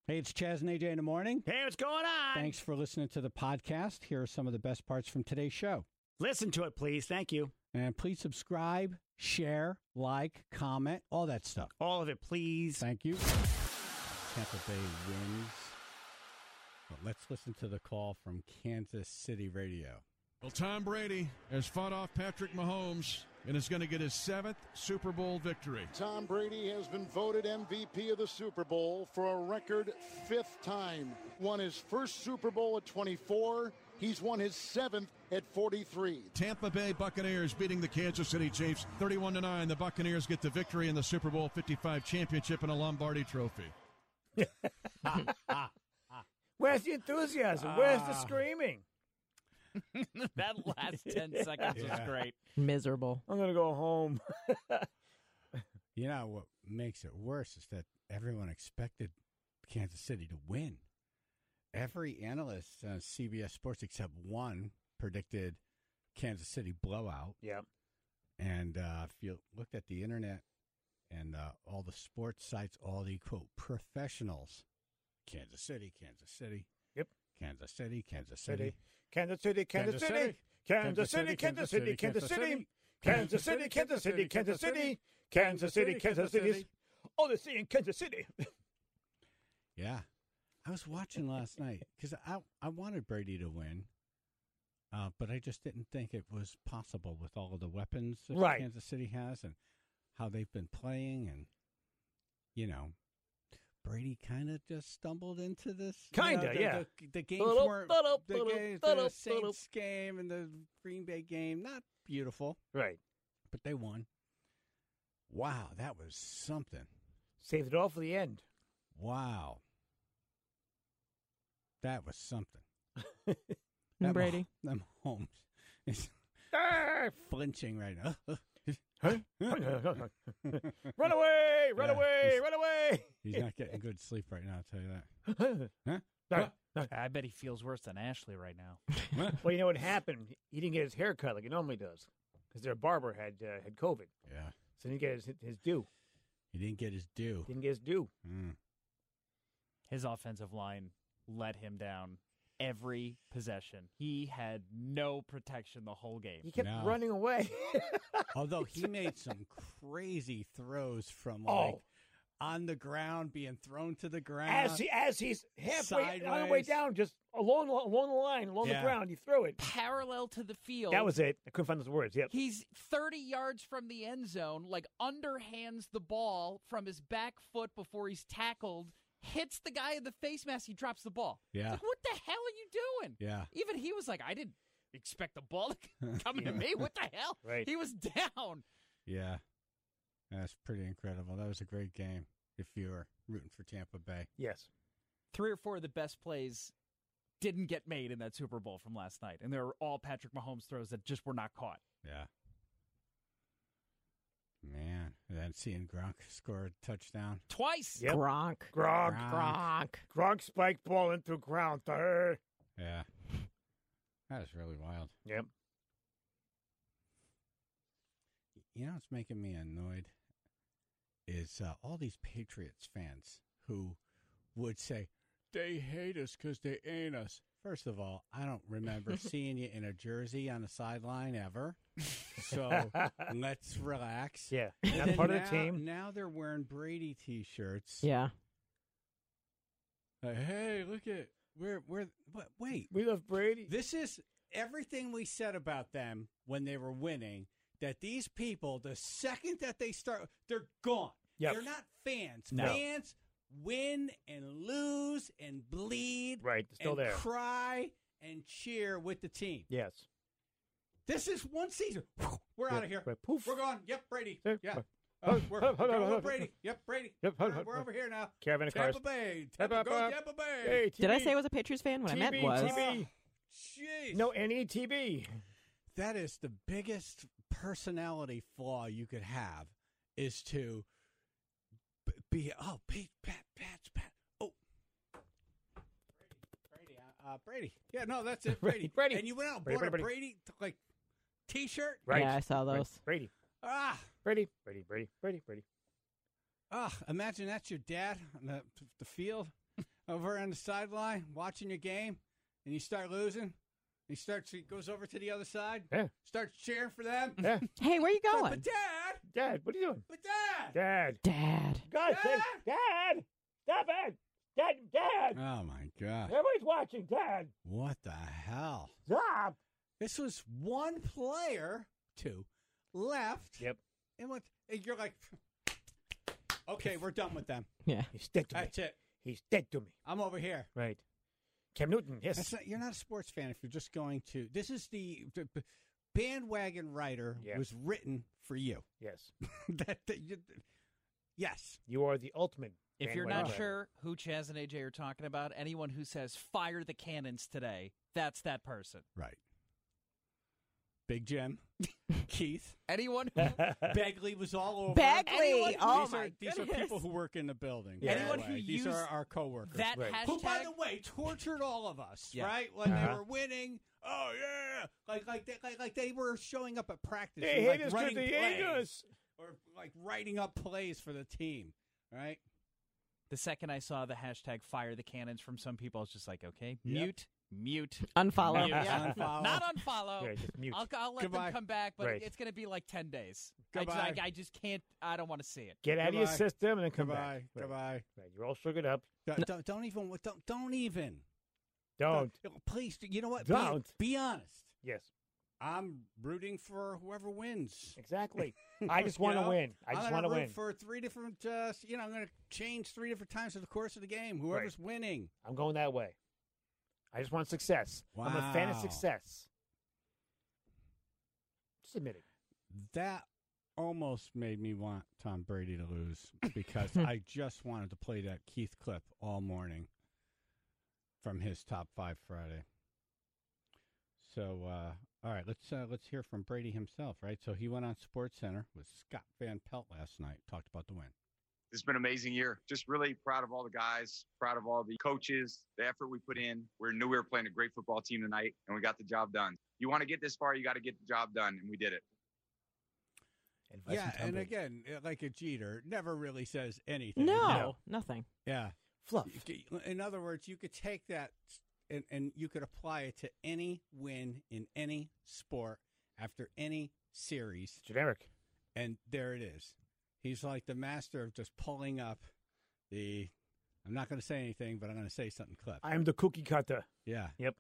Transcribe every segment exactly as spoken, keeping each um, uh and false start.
Hey, it's Chaz and A J in the morning. Hey, what's going on? Thanks for listening to the podcast. Here are some of the best parts from today's show. Listen to it, please. Thank you. And please subscribe, share, like, comment, all that stuff. All of it, please. Thank you. Tampa Bay wins. Well, let's listen to the call from Kansas City Radio. Well, Tom Brady has fought off Patrick Mahomes and is going to get his seventh Super Bowl victory. Tom Brady has been voted M V P of the Super Bowl for a record fifth time. Won his first Super Bowl at twenty-four. He's won his seventh at forty-three. Tampa Bay Buccaneers beating the Kansas City Chiefs thirty-one to nine. The Buccaneers get the victory in the Super Bowl fifty-five championship and a Lombardi trophy. Where's the enthusiasm? Where's the screaming? That last ten seconds Yeah. was great. Miserable. I'm going to go home. You know, what makes it worse is that everyone expected Kansas City to win. Every analyst on C B S Sports except one predicted Kansas City blowout. Yeah. And uh, if you looked at the internet and uh, all the sports sites, all the, quote, professionals, Kansas City, Kansas City. Yep. Kansas City, Kansas City. Kansas City, Kansas City. Kansas City, Kansas City, Kansas City. Kansas City, Kansas City, Kansas City. Kansas City, Kansas City. Oh, they're seeing Kansas City. Yeah. I was watching last night because I, I wanted Brady to win, uh, but I just didn't think it was possible with all of the weapons that Right. Kansas City has and how they've been playing. And, you know, Brady kind of just stumbled into this. you Kinda, know, the, yeah. The, the games Da-da, weren't, da-da, the, da-da, games, da-da, the Saints game and the Green Bay game, not beautiful, Right. but they won. Wow, that was something. Saved it all for the end. Wow. That was something. And That Brady. Mah- Them Holmes is Ah! flinching right now. Huh? Run away! Run Yeah, away! he's- Run away! He's not getting good sleep right now, I'll tell you that. Huh? I bet he feels worse than Ashley right now. Well, you know what happened? He didn't get his hair cut like he normally does because their barber had uh, had COVID. Yeah. So he didn't get his, his due. He didn't get his due. Didn't get his due. Mm. His offensive line let him down every possession. He had no protection the whole game. He kept No. running away. Although he made some crazy throws from Oh. like on the ground, being thrown to the ground. as he as he's halfway on the way Sideways. down, just along along the line, along Yeah. the ground, you throw it. Parallel to the field. That was it. I couldn't find those words. Yep. He's thirty yards from the end zone, like underhands the ball from his back foot before he's tackled, hits the guy in the face mask, he drops the ball. Yeah. It's like, what the hell are you doing? Yeah. Even he was like, I didn't expect the ball to come to me. What the hell? Right. He was down. Yeah. That's pretty incredible. That was a great game if you were rooting for Tampa Bay. Yes. Three or four of the best plays didn't get made in that Super Bowl from last night, and they were all Patrick Mahomes throws that just were not caught. Yeah. Man. And then seeing Gronk score a touchdown. Twice. Yep. Gronk. Gronk. Gronk. Gronk spike ball into ground. Third. Yeah. That is really wild. Yep. You know what's making me annoyed is uh, all these Patriots fans who would say, they hate us because they ain't us. First of all, I don't remember seeing you in a jersey on the sideline ever. So let's relax. Yeah. And Not then part of now- the team. Now they're wearing Brady T-shirts. Yeah. Like, hey, look at, we're, we're, what, wait. We love Brady. This is everything we said about them when they were winning, that these people, the second that they start, they're gone. Yep. They're not fans. No. Fans win and lose and bleed. Right, they're still and there. cry and cheer with the team. Yes. This is one season. We're out of here. Right, poof. We're gone. Yep, Brady. Yep. Yeah. Oh, Uh, we're hold on, we're hold going on. with Brady. Yep, Brady. Yep, hold We're, on. we're over here now. Caravan of Tampa cars. Bay. Tampa, Tampa, go Bay. Tampa Bay. Hey, T B. Did I say I was a Patriots fan when T I B, meant was? T B. Jeez. No, N E T B. That is the biggest personality flaw you could have, is to b- be, oh, Pete, Pat, Pat, Pat. Oh. Brady. Uh, uh, Brady. Yeah, no, that's it. Brady. Brady. And you went out and Brady, bought Brady, a Brady, like, T-shirt? Right. Yeah, I saw those. Right. Brady. Ah. Brady. Brady. Brady. Brady. Brady. Ah, imagine that's your dad on the, the field. over on the sideline watching your game, and you start losing. He starts. He goes over to the other side. Yeah. Starts cheering for them. Yeah. Hey, where you But going? Dad, Dad, what are you doing? but Dad. Dad. Dad. God, Dad? Dad. Stop it. Dad, Dad. Oh my God! Everybody's watching, Dad. What the hell? Stop. This was one player, two left. Yep. And what? And you're like, okay, we're done with them. Yeah. He's dead to me. That's it. He's dead to me. I'm over here. Right. Cam Newton, yes. That's not, you're not a sports fan if you're just going to. This is the, the the bandwagon writer Yeah. was written for you. Yes. that, that you, yes. You are the ultimate. If you're bandwagon not driver. sure who Chaz and A J are talking about, anyone who says fire the cannons today, that's that person. Right. Big Jim, Keith, Anyone who Begley was all over. Begley! Anyone- Oh, these my are, These are goodness. people who work in the building. Yeah. by the Anyone way. who These used are our coworkers. that Right. Who, by hashtag, the way, tortured all of us, Yeah. right? When Uh-huh. they were winning. Oh yeah, like like they, like like they were showing up at practice. They and, hate like, us 'cause running they hate plays, us. or like writing up plays for the team, right? the second I saw the hashtag fire the cannons from some people, I was just like, okay, Yep. mute, mute. Unfollow. Mute. Yeah. Unfollow. Not unfollow. Yeah, just mute. I'll, I'll let Goodbye. them come back, but Right. it's going to be like ten days. I just, Goodbye. I, I just can't, I don't want to see it. Get out of your Goodbye. system and then come Goodbye, back. Right. goodbye. Right. You're all sugared up. Don't, don't, don't even. Don't don't even. Don't. Don't- Please. You know what? Don't. Be, be honest. Yes. I'm rooting for whoever wins. Exactly. I just You want to know? win. I I'm just gonna want to root win. for three different. Uh, you know, I'm going to change three different times in the course of the game. Whoever's winning. I'm going that way. I just want success. I'm a fan of Wow. success. Just admit it. That almost made me want Tom Brady to lose because I just wanted to play that Keith clip all morning from his Top Five Friday. So, uh, all right, let's uh, let's hear from Brady himself, right? So he went on Sports Center with Scott Van Pelt last night, talked about the win. It's been an amazing year. Just really proud of all the guys, proud of all the coaches, the effort we put in. We knew we were playing a great football team tonight, and we got the job done. You want to get this far, you got to get the job done, and we did it. Advice yeah, from Tom and Brady. again, uh, like a Jeter, never really says anything. No, nothing. Yeah. Fluff. You could- In other words, you could take that and, and you could apply it to any win in any sport after any series, Generic. and there it is. He's like the master of just pulling up the. I'm not going to say anything, but I'm going to say something clip. I am the cookie cutter. Yeah. Yep.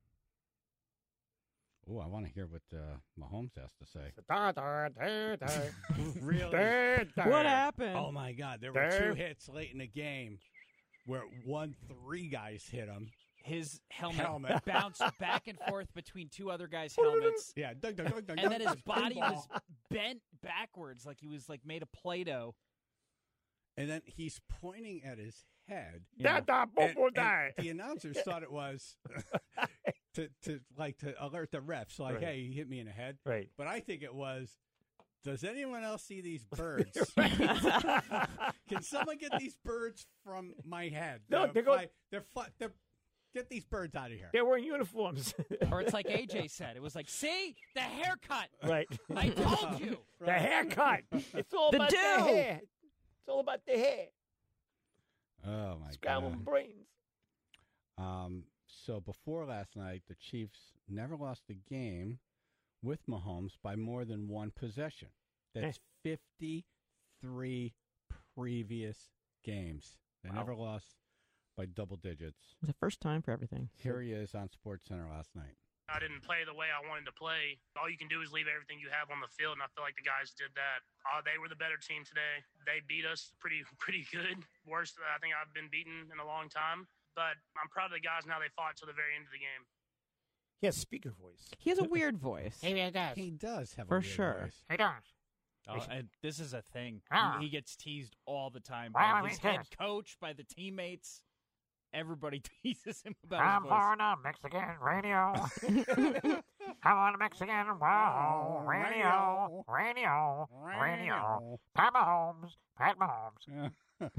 Oh, I want to hear what uh, Mahomes has to say. Da, da, da, da. Really? Da, da. What happened? Oh my God! There were There. two hits late in the game where one, three guys hit him. His helmet, Helmet. bounced back and forth between two other guys' helmets. Yeah, dug, dug, dug, dug, And then dug. his body Pinball. was bent backwards like he was like made of Play-Doh. And then he's pointing at his head. Da, da, boom, And- boom, and die. the announcers thought it was to, to like to alert the refs, like, Right. hey, he hit me in the head. Right. But I think it was, does anyone else see these birds? Can someone get these birds from my head? No, They're they're go- fly- they're, fly- they're get these birds out of here. They're wearing uniforms. Or it's like A J said. It was like, see? The haircut. right. I told you. The haircut. It's all The about do. the hair. It's all about the hair. Oh my Scrambled God. brains. Um, so before last night, the Chiefs never lost a game with Mahomes by more than one possession. That's fifty-three previous games. They Wow. never lost by double digits. It's the first time for everything. Here he is on SportsCenter last night. I didn't play the way I wanted to play. All you can do is leave everything you have on the field, and I feel like the guys did that. Uh, they were the better team today. They beat us pretty pretty good. Worst I think I've been beaten in a long time. But I'm proud of the guys now. They fought till the very end of the game. He has speaker voice. He has a weird voice. He does. He does have For a weird sure. voice. He does. Oh, and this is a thing. Ah. He, he gets teased all the time Why by are his we head teased? coach, by the teammates. Everybody teases him about I'm his voice. on a Mexican radio. I'm on a Mexican wow, radio, radio, radio. Pat Mahomes, Pat Mahomes.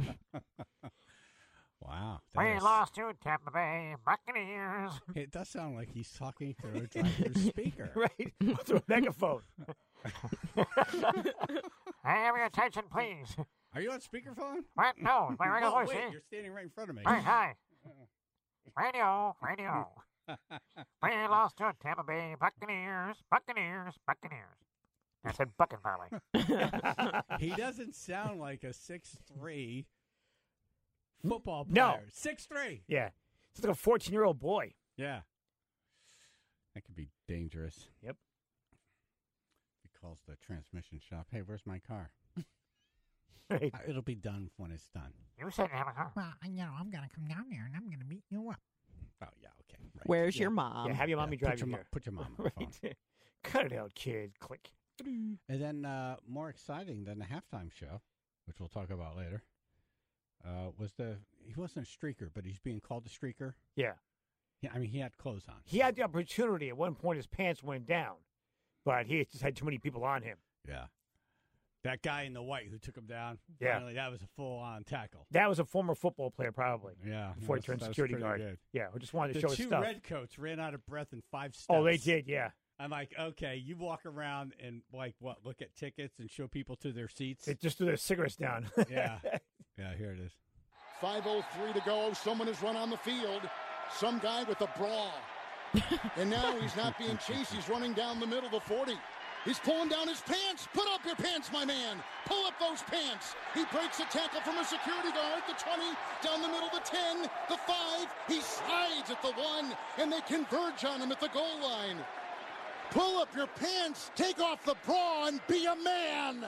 Wow. that We is- lost to Tampa Bay Buccaneers. It does sound like he's talking to a driver's speaker. Right. Through a megaphone. I have your attention, please. Are you on speakerphone? What? No, it's my regular Oh, voice. wait, See? you're standing right in front of me. Hi, hi. Radio, radio. We lost to Tampa Bay Buccaneers, Buccaneers, Buccaneers. I said bucking probably. He doesn't sound like a six three football player. No. six three. Yeah. It's like a fourteen-year-old boy. Yeah. That could be dangerous. Yep. He calls the transmission shop. Hey, where's my car? Right. Uh, It'll be done when it's done. You said you have a car. Well, you know, I'm going to come down there and I'm going to beat you up. Oh, yeah, okay. Right. Where's Yeah. your mom? Yeah, have your mommy Yeah, drive put your you mo- here. Put your mom on the phone. Right. Cut it out, kid. Click. And then uh, more exciting than the halftime show, which we'll talk about later, uh, was the he wasn't a streaker, but he's being called a streaker. Yeah. Yeah, I mean, he had clothes on. He had the opportunity. At one point, his pants went down, but he just had too many people on him. Yeah. That guy in the white who took him down, Yeah. finally, that was a full-on tackle. That was a former football player, probably. Yeah. Before he that's- turned that's security pretty guard. good. Yeah, who just wanted to The show his two stuff. redcoats ran out of breath in five steps. Oh, they did, yeah. I'm like, okay, you walk around and, like, what, look at tickets and show people to their seats? They just threw their cigarettes down. Yeah. Yeah, here it is. five oh three to go. Someone has run on the field. Some guy with a bra. And now he's not being chased. He's running down the middle of the forty. He's pulling down his pants. Put up your pants, my man. Pull up those pants. He breaks a tackle from a security guard. The twenty, down the middle, the ten, the five. He slides at the one, and they converge on him at the goal line. Pull up your pants, take off the bra, and be a man.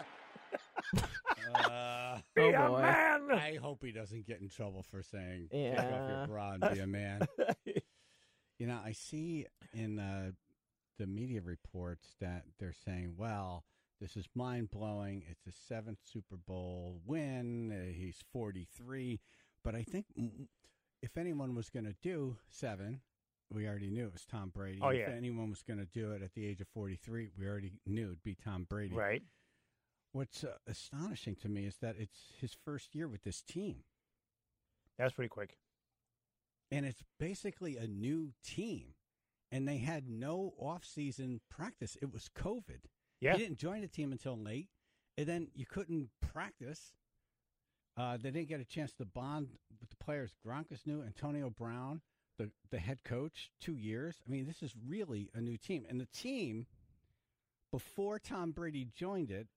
Uh, Be Oh, a boy. man. I hope he doesn't get in trouble for saying, take off Yeah. your bra and be a man. You know, I see in uh, the media reports that they're saying, well, this is mind-blowing. It's a seventh Super Bowl win. Uh, he's forty-three. But I think mm, if anyone was going to do seven, we already knew it was Tom Brady. Oh, If yeah. anyone was going to do it at the age of forty-three, we already knew it'd be Tom Brady. Right. What's uh, astonishing to me is that it's his first year with this team. That's pretty quick. And it's basically a new team. And they had no off-season practice. It was COVID. Yeah. He didn't join the team until late. And then you couldn't practice. Uh, they didn't get a chance to bond with the players. Gronk is new. Antonio Brown, the, the head coach, two years. I mean, this is really a new team. And the team, before Tom Brady joined it,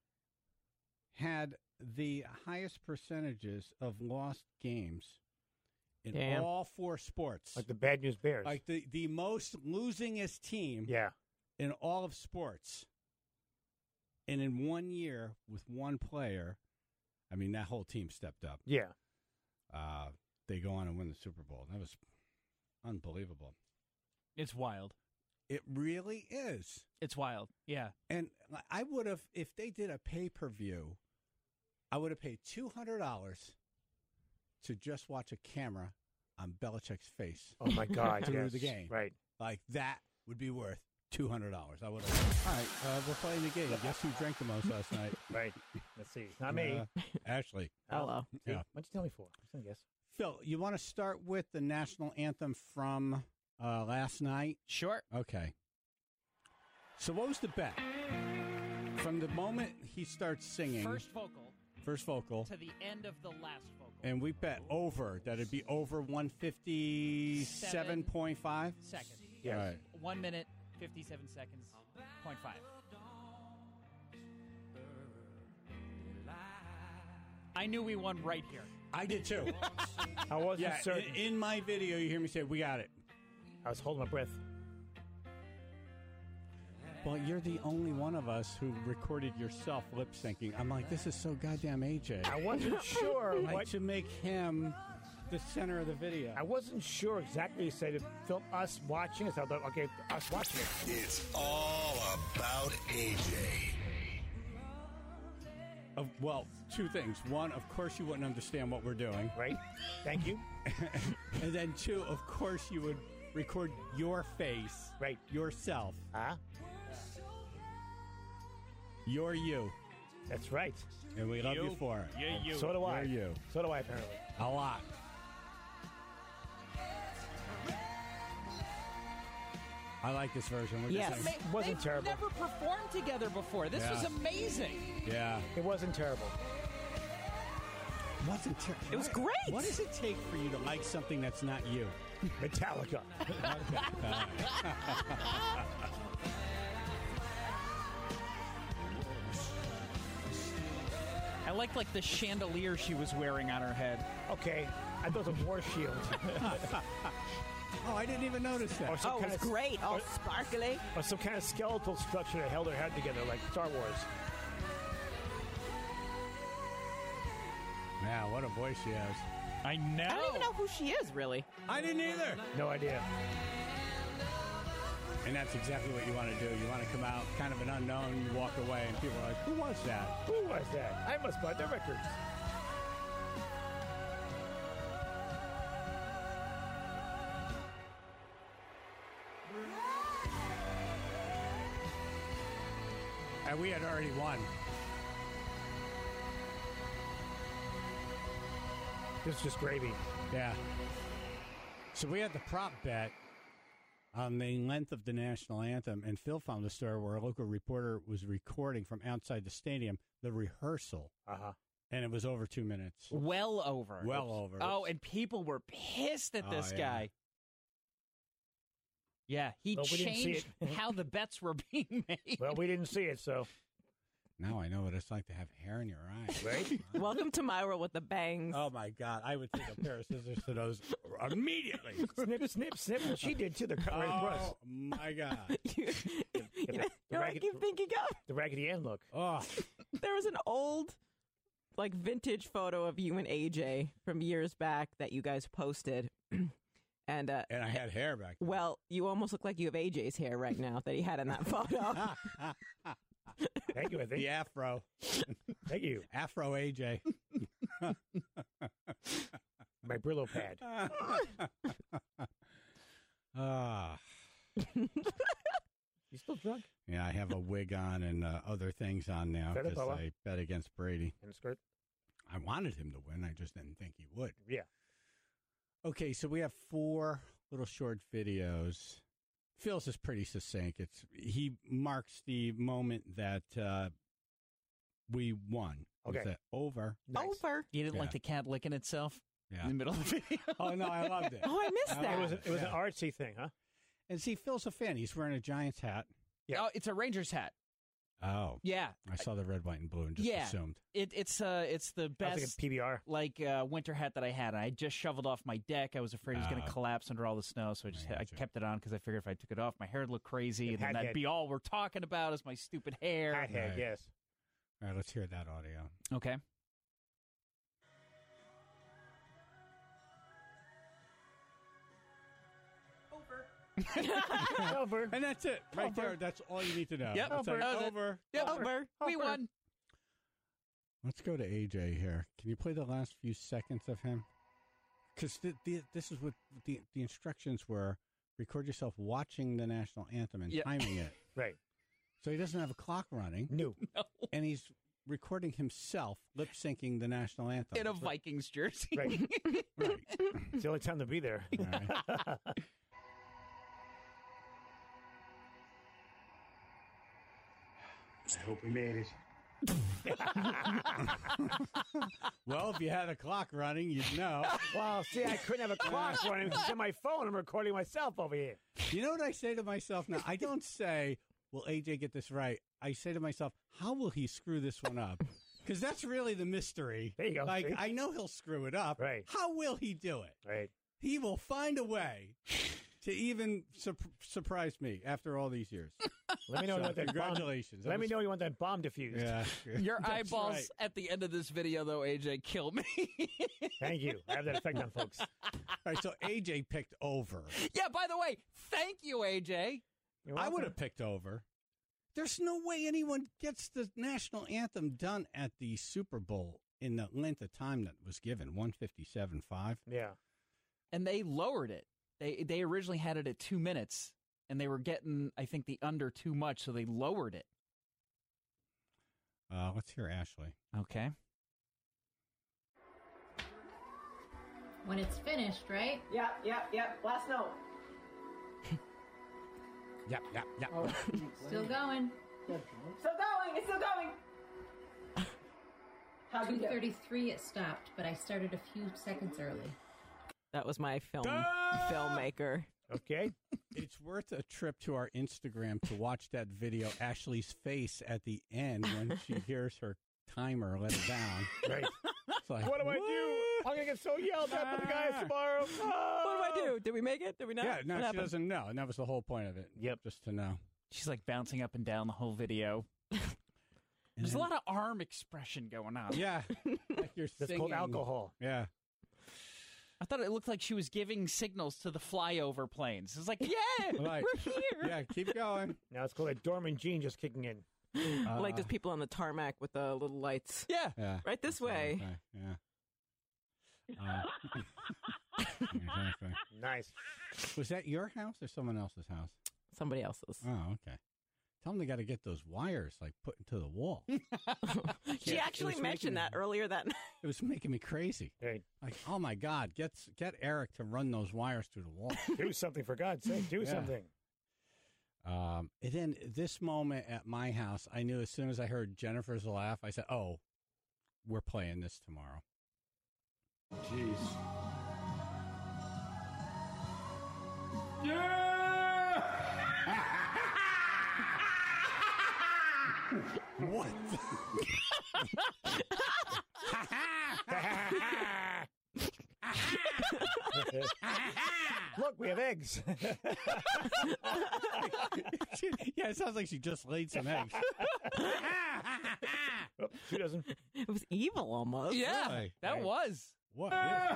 had the highest percentages of lost games in Damn. all four sports. Like the Bad News Bears. Like the, the most losingest team yeah. in all of sports. And in one year with one player, I mean, that whole team stepped up. Yeah. Uh, they go on and win the Super Bowl. That was unbelievable. It's wild. It really is. It's wild. Yeah. And I would have, if they did a pay-per-view, I would have paid two hundred dollars to just watch a camera on Belichick's face. Oh, my God. through yes. the game. Right. Like, that would be worth two hundred dollars. I would have. All right, uh, we're playing the game. Guess who drank the most last night? Right. Let's see. Not me. Uh, Ashley. Hello. See? Yeah. What'd you tell me for? I guess. Phil, you want to start with the national anthem from uh, last night? Sure. Okay. So what was the bet? From the moment he starts singing, First vocal first vocal, to the end of the last vocal. and we bet over, that it'd be over one fifty-seven point five? Seconds. Yes. All right. One minute, fifty-seven seconds, point five. I knew we won right here. I did too. I wasn't yeah, certain. in, in my video, you hear me say, we got it. I was holding my breath. Well, you're the only one of us who recorded yourself lip syncing. I'm like, this is so goddamn A J. I wasn't sure Like what. to make him the center of the video. I wasn't sure exactly. You said to film us watching it. So I thought, okay, us watching it. It's all about A J. Uh, well, two things. One, of course, you wouldn't understand what we're doing. Right. Thank you. And then two, of course, you would record your face, Right. yourself. Huh? You're you. That's right. And we love you, for it. Yeah, you. So do I. You're you. So do I, apparently. A lot. I like this version. We're just Yes. saying- It wasn't They've terrible. never performed together before. This Yeah. was amazing. Yeah. It wasn't terrible. wasn't ter- It was what- great. What does it take for you to like something that's not you? Metallica. I liked like the chandelier she was wearing on her head. Okay, I thought it was a war shield. Oh, I didn't even notice that. Or some Oh, it kind was of, great. All or- sparkly. Or some kind of skeletal structure that held her head together, like Star Wars. Yeah, what a voice she has. I know. I don't even know who she is, really. I didn't either. No idea. And that's exactly what you want to do. You want to come out kind of an unknown, you walk away, and people are like, who was that? Who was that? I must buy the records. And we had already won. This is just gravy. Yeah. So we had the prop bet on the length of the national anthem, and Phil found a story where a local reporter was recording from outside the stadium the rehearsal, Uh-huh. and it was over two minutes. Well over. Well over. Oh, and people were pissed at Oh, this yeah. guy. Yeah, he Well, we didn't see changed it. how the bets were being made. Well, we didn't see it, so. Now I know what it's like to have hair in your eyes. Right? Welcome to my world with the bangs. Oh, my God. I would take a pair of scissors to those immediately. Snip, snip, snip. Well, she did, too. They're cut right across. Oh, my God. you, you the- know, the you know what I ragged- keep thinking of? The Raggedy Ann look. Oh, There was an old, like, vintage photo of you and A J from years back that you guys posted. And, uh, and I had hair back then. well, you almost look like you have A J's hair right now that he had in that photo. Thank you, I think. The afro. Thank you. Afro A J. My Brillo pad. Ah. You still drunk? Yeah, I have a wig on and uh, other things on now Better, because fella. I bet against Brady. In a skirt? I wanted him to win. I just didn't think he would. Yeah. Okay, so we have four little short videos. Phil's is pretty succinct. It's he marks the moment that uh, we won. Was Okay. it over? Nice. Over. You didn't Yeah. like the cat licking itself Yeah. in the middle of the video? Oh no, I loved it. Oh, I missed I that. It was, loved a, it was Yeah. an artsy thing, huh? And see, Phil's a fan. He's wearing a Giants hat. Yeah. Oh, it's a Rangers hat. Oh, Yeah. I saw the red, white, and blue and just Yeah. assumed. It, it's uh, it's the I was best thinking P B R. like uh, winter hat that I had. I just shoveled off my deck. I was afraid it was going Oh. to collapse under all the snow, so I just I I gotcha. kept it on because I figured if I took it off, my hair would look crazy, Your and then hat that'd head. be all we're talking about is my stupid hair. Hat head, Right. yes. All right, let's hear that audio. Okay. Over. And that's it, right Over. there. That's all you need to know. Yep. It's like, Over. That was it. over. Yep. Over. We Over. won. Let's go to A J here. Can you play the last few seconds of him? Because th- th- this is what the the instructions were: record yourself watching the national anthem and Yeah. timing it. Right. So he doesn't have a clock running, New. and he's recording himself lip syncing the national anthem In a Vikings jersey. Right. Right. It's the only time to be there. All right. I hope we made it. Well, if you had a clock running, you'd know. Well, see, I couldn't have a clock running because on my phone I'm recording myself over here. You know what I say to myself now? I don't say, will A J get this right? I say to myself, how will he screw this one up? Because that's really the mystery. There you go. Like, see? I know he'll screw it up. Right. How will he do it? Right. He will find a way to even sur- surprise me after all these years. Let me know So, what that bomb. congratulations. That Let me was- know you want that bomb diffused. Yeah. Your That's eyeballs right. at the end of this video, though, A J, kill me. Thank you. I have that effect on folks. All right, so A J picked over. Yeah, by the way, thank you, A J. You're I welcome. would have picked over. There's no way anyone gets the national anthem done at the Super Bowl in the length of time that was given, one fifty-seven point five. Yeah. And they lowered it. They they originally had it at two minutes, and they were getting, I think, the under too much, so they lowered it. Uh, let's hear Ashley. Okay. When it's finished, right? Yep, yep, yep. Last note. Yep, yep, yep. Still going. Still going. It's still going. two thirty-three it stopped, but I started a few seconds early. That was my film Ah! filmmaker. Okay. It's worth a trip to our Instagram to watch that video. Ashley's face at the end when she hears her timer let it down. Right. It's like, What do I do? I'm going to get so yelled at by the guys tomorrow. What do I do? Did we make it? Did we not? Yeah, no, What she happened? doesn't know. And that was the whole point of it. Yep. Just to know. She's like bouncing up and down the whole video. And There's then- a lot of arm expression going on. Yeah. Like you're That's singing. called alcohol. Yeah. I thought it looked like she was giving signals to the flyover planes. It's like, yeah, Like, we're here. yeah, keep going. Now it's called a dormant gene just kicking in. Uh, Like those people on the tarmac with the little lights. Yeah. Yeah. Right this way. Okay, yeah. Uh, exactly. Nice. Was that your house or someone else's house? Somebody else's. Oh, okay. Tell them they got to get those wires like put into the wall. She Yeah, it actually was mentioned making- that earlier that night. It was making me crazy. Hey, Like, oh my God, get get Eric to run those wires through the wall. do something, for God's sake. Do Yeah. something. Um, and then this moment at my house, I knew as soon as I heard Jennifer's laugh, I said, "Oh, we're playing this tomorrow." Jeez. What? Look, we have eggs. Yeah, it sounds like she just laid some eggs. Oh, she doesn't. It was evil almost. Yeah, Really? that Right. was. What? is-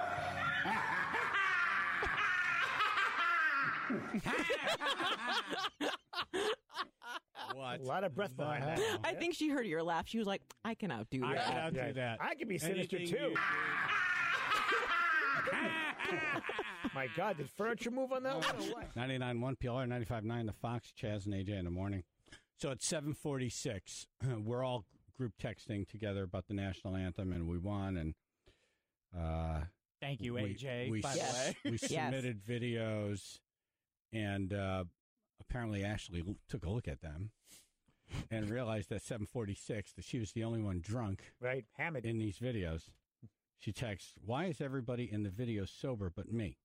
What? A lot of breath behind that. Wow. I think she heard your laugh. She was like, I can outdo I that. can outdo Yeah. that. I could be sinister Anything too. you My God, did furniture move on that one or what? ninety-nine point one P L R, ninety-five point nine The Fox, Chaz and A J in the morning. So it's seven forty-six. We're all group texting together about the national anthem, and we won. And uh, Thank you, we- A J, we, by s- the way. we Yes. submitted videos, and uh, apparently Ashley l- took a look at them and realized at seven forty-six that she was the only one drunk Right, Hammond. in these videos. She texts, "Why is everybody in the video sober but me?"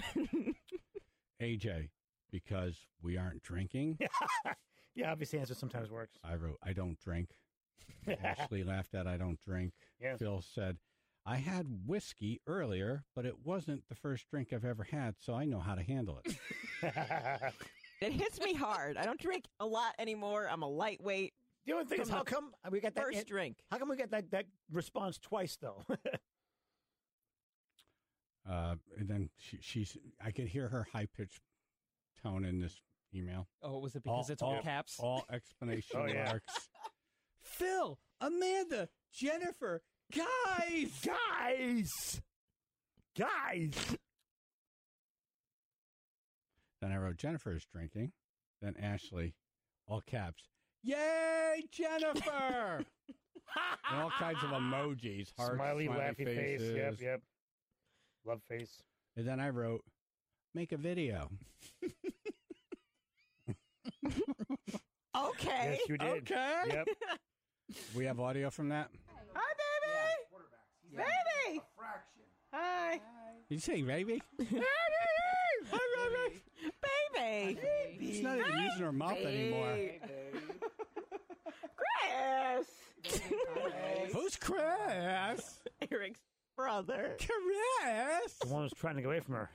A J, because we aren't drinking. Yeah, obviously, answer sometimes works. I wrote, "I don't drink." Ashley laughed at, "I don't drink." Yeah. Phil said, "I had whiskey earlier, but it wasn't the first drink I've ever had, so I know how to handle it." It hits me hard. I don't drink a lot anymore. I'm a lightweight. The only thing is, From how the come we got that? First in- drink. How come we got that, that response twice, though? Uh, and then she, she's, I could hear her high pitched tone in this email. Oh, was it because it's all caps? All explanation Oh, yeah. marks. Phil, Amanda, Jennifer, guys, Guys! Guys! Then I wrote, "Jennifer is drinking." Then Ashley, all caps, "Yay, Jennifer!" And all kinds of emojis, hearts, Smiley, smiley laughy face. faces. Yep, yep. Love face. And then I wrote, "Make a video." Okay. Yes, you did. Okay. Yep. We have audio from that. Hi, baby. Baby. Hi. Did you say baby? Baby. She's not even using her mouth anymore. Chris. Who's Chris? Eric's brother. Chris? The one who's trying to get away from her.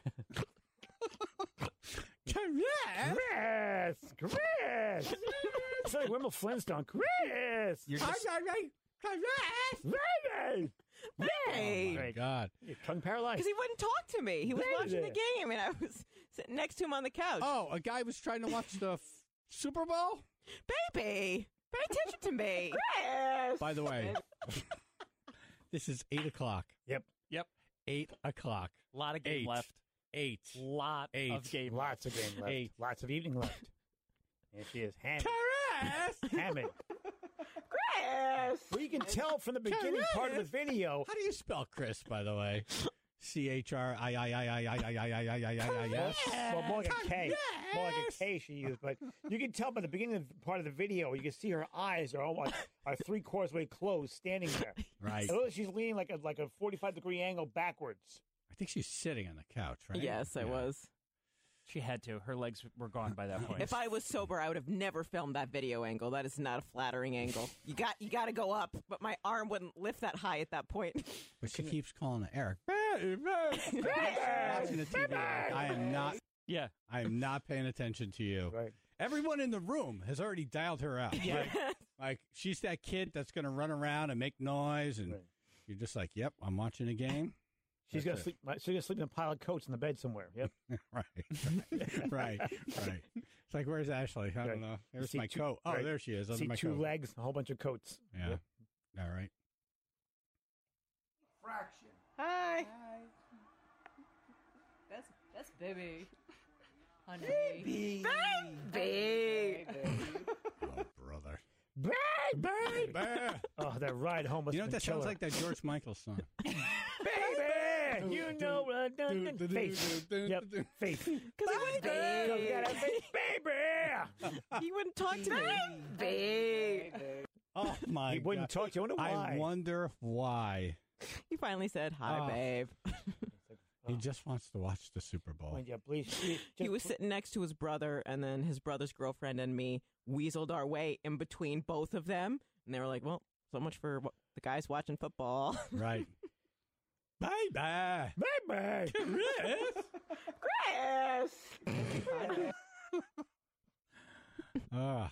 Chris? Chris! Chris! It's like Wimble Flintstone. Chris! You're Hi, just, hi, hi. Chris? Baby! Baby. Oh, my God. You're tongue paralyzed. Because he wouldn't talk to me. He was Baby. watching the game, and I was sitting next to him on the couch. Oh, a guy was trying to watch the f- Super Bowl? Baby, pay attention to me. Chris. By the way, this is eight o'clock. Yep. Yep. Eight o'clock. A lot of game Eight. left. Eight. Lot Eight. of game Lots of game left. Eight. Lots of evening left. And she is hammered. Chris? Hammered. Chris. Well, you can tell from the beginning part of the video. How do you spell Chris, by the way? C H R I I I I I I I I I I I yes. Well, more like a K. More like a K she used. But you can tell by the beginning of the part of the video, you can see her eyes are almost are three quarters way closed, standing there. Right. It looks like she's leaning like a like a forty-five degree angle backwards. I think she's sitting on the couch, right? Yes, I Yeah. was. She had to. Her legs were gone by that point. If I was sober, I would have never filmed that video angle. That is not a flattering angle. You got you got to go up, but my arm wouldn't lift that high at that point. But she keeps calling it Eric. Watching the T V, like, I am not. Yeah. I am not paying attention to you. Right. Everyone in the room has already dialed her out. Yeah. Like, like she's that kid that's going to run around and make noise, and Right. you're just like, "Yep, I'm watching a game." She's That's gonna it. sleep. She's gonna sleep in a pile of coats in the bed somewhere. Yep. right, right, right. It's like, where's Ashley? I Right. don't know. There's See my two- coat. Oh, right. there she is under See my two coat. legs, a whole bunch of coats. Yeah. Yep. All right. Fraction. Hi. That's that's baby. Honey. Baby. Baby. Oh, brother. Baby. Baby. Oh, that ride home must You know have what? been That sounds killer. like that George Michael song. Baby, you know what? Dun, dun, dun, Faith. Yep, Faith. Because he wouldn't Baby. Baby. He wouldn't talk to me. Babe. Oh my! He wouldn't God. talk to you. I wonder why. I wonder why. He finally said, "Hi, Oh. babe." He just wants to watch the Super Bowl. Oh, yeah, please. please, He just was put- sitting next to his brother, and then his brother's girlfriend and me weaseled our way in between both of them. And they were like, well, so much for what, the guys watching football. Right. Bye bye. Baby. Chris! Ah.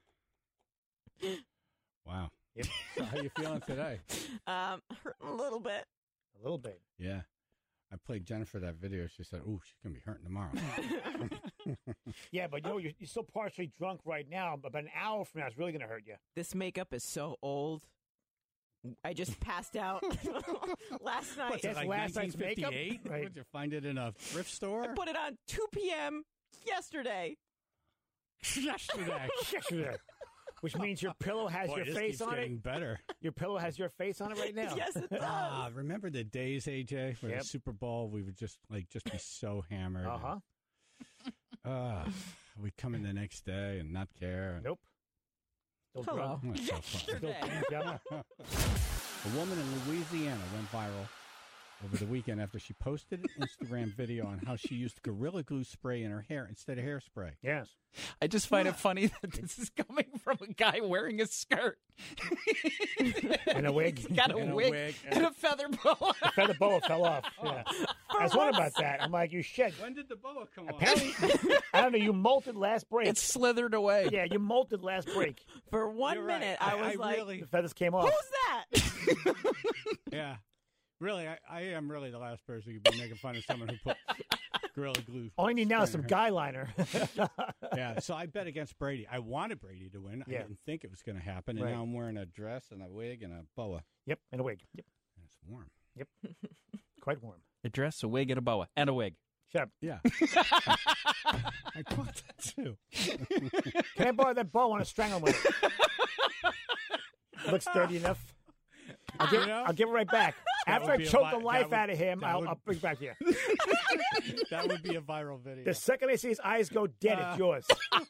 Wow. Yep. So how you feeling today? Um, hurting a little bit. A little bit. Yeah. I played Jennifer that video. She said, "Ooh, she's gonna be hurting tomorrow." Yeah, but you know, you're, you're still partially drunk right now, but about an hour from now, it's really going to hurt you. This makeup is so old. I just passed out last night. What's it, That's like last night's makeup? nineteen fifty-eight? Right. Would you find it in a thrift store? I put it on two p.m. yesterday. Yesterday. Yesterday. Which means your pillow has Boy, your this face keeps on getting it. better. Your pillow has your face on it right now. Yes, it does. Ah, remember the days, A J, for Yep. the Super Bowl? We would just like just be so hammered. Uh huh. Uh, we'd come in the next day and not care. Nope. Still Hello. drunk. Oh, it's so fun. Still, yeah. A woman in Louisiana went viral over the weekend after she posted an Instagram video on how she used Gorilla Glue spray in her hair instead of hairspray. Yes. I just find it funny that this is coming from a guy wearing a skirt. And a wig. He's got a, And a wig, wig, and a feather boa. The feather boa fell off. Yeah. I was wondering about that. I'm like, you shit. When did the boa come off? Apparently, I don't know. You molted last break. It slithered away. Yeah, you molted last break. For one You're right. minute, I, I- was I like, really- The feathers came off. who's that? Yeah. Really, I, I am really the last person who could be making fun of someone who put Gorilla Glue. All you need now is spray some in her guy liner. hair. Yeah, so I bet against Brady. I wanted Brady to win. Yeah. I didn't think it was going to happen. And Right. now I'm wearing a dress and a wig and a boa. Yep, and a wig. Yep, And it's warm. yep. Quite warm. A dress, a wig, and a boa. And a wig. Shut up. Yeah. I thought that too. Can I borrow that bow? I want to strangle him with it. Looks sturdy enough. I'll give, You know? I'll give it right back. That After would I be a choke vi- the that life would- out of him, that I'll, would- I'll bring it back to you. That would be a viral video. The second I see his eyes go dead, Uh. it's yours.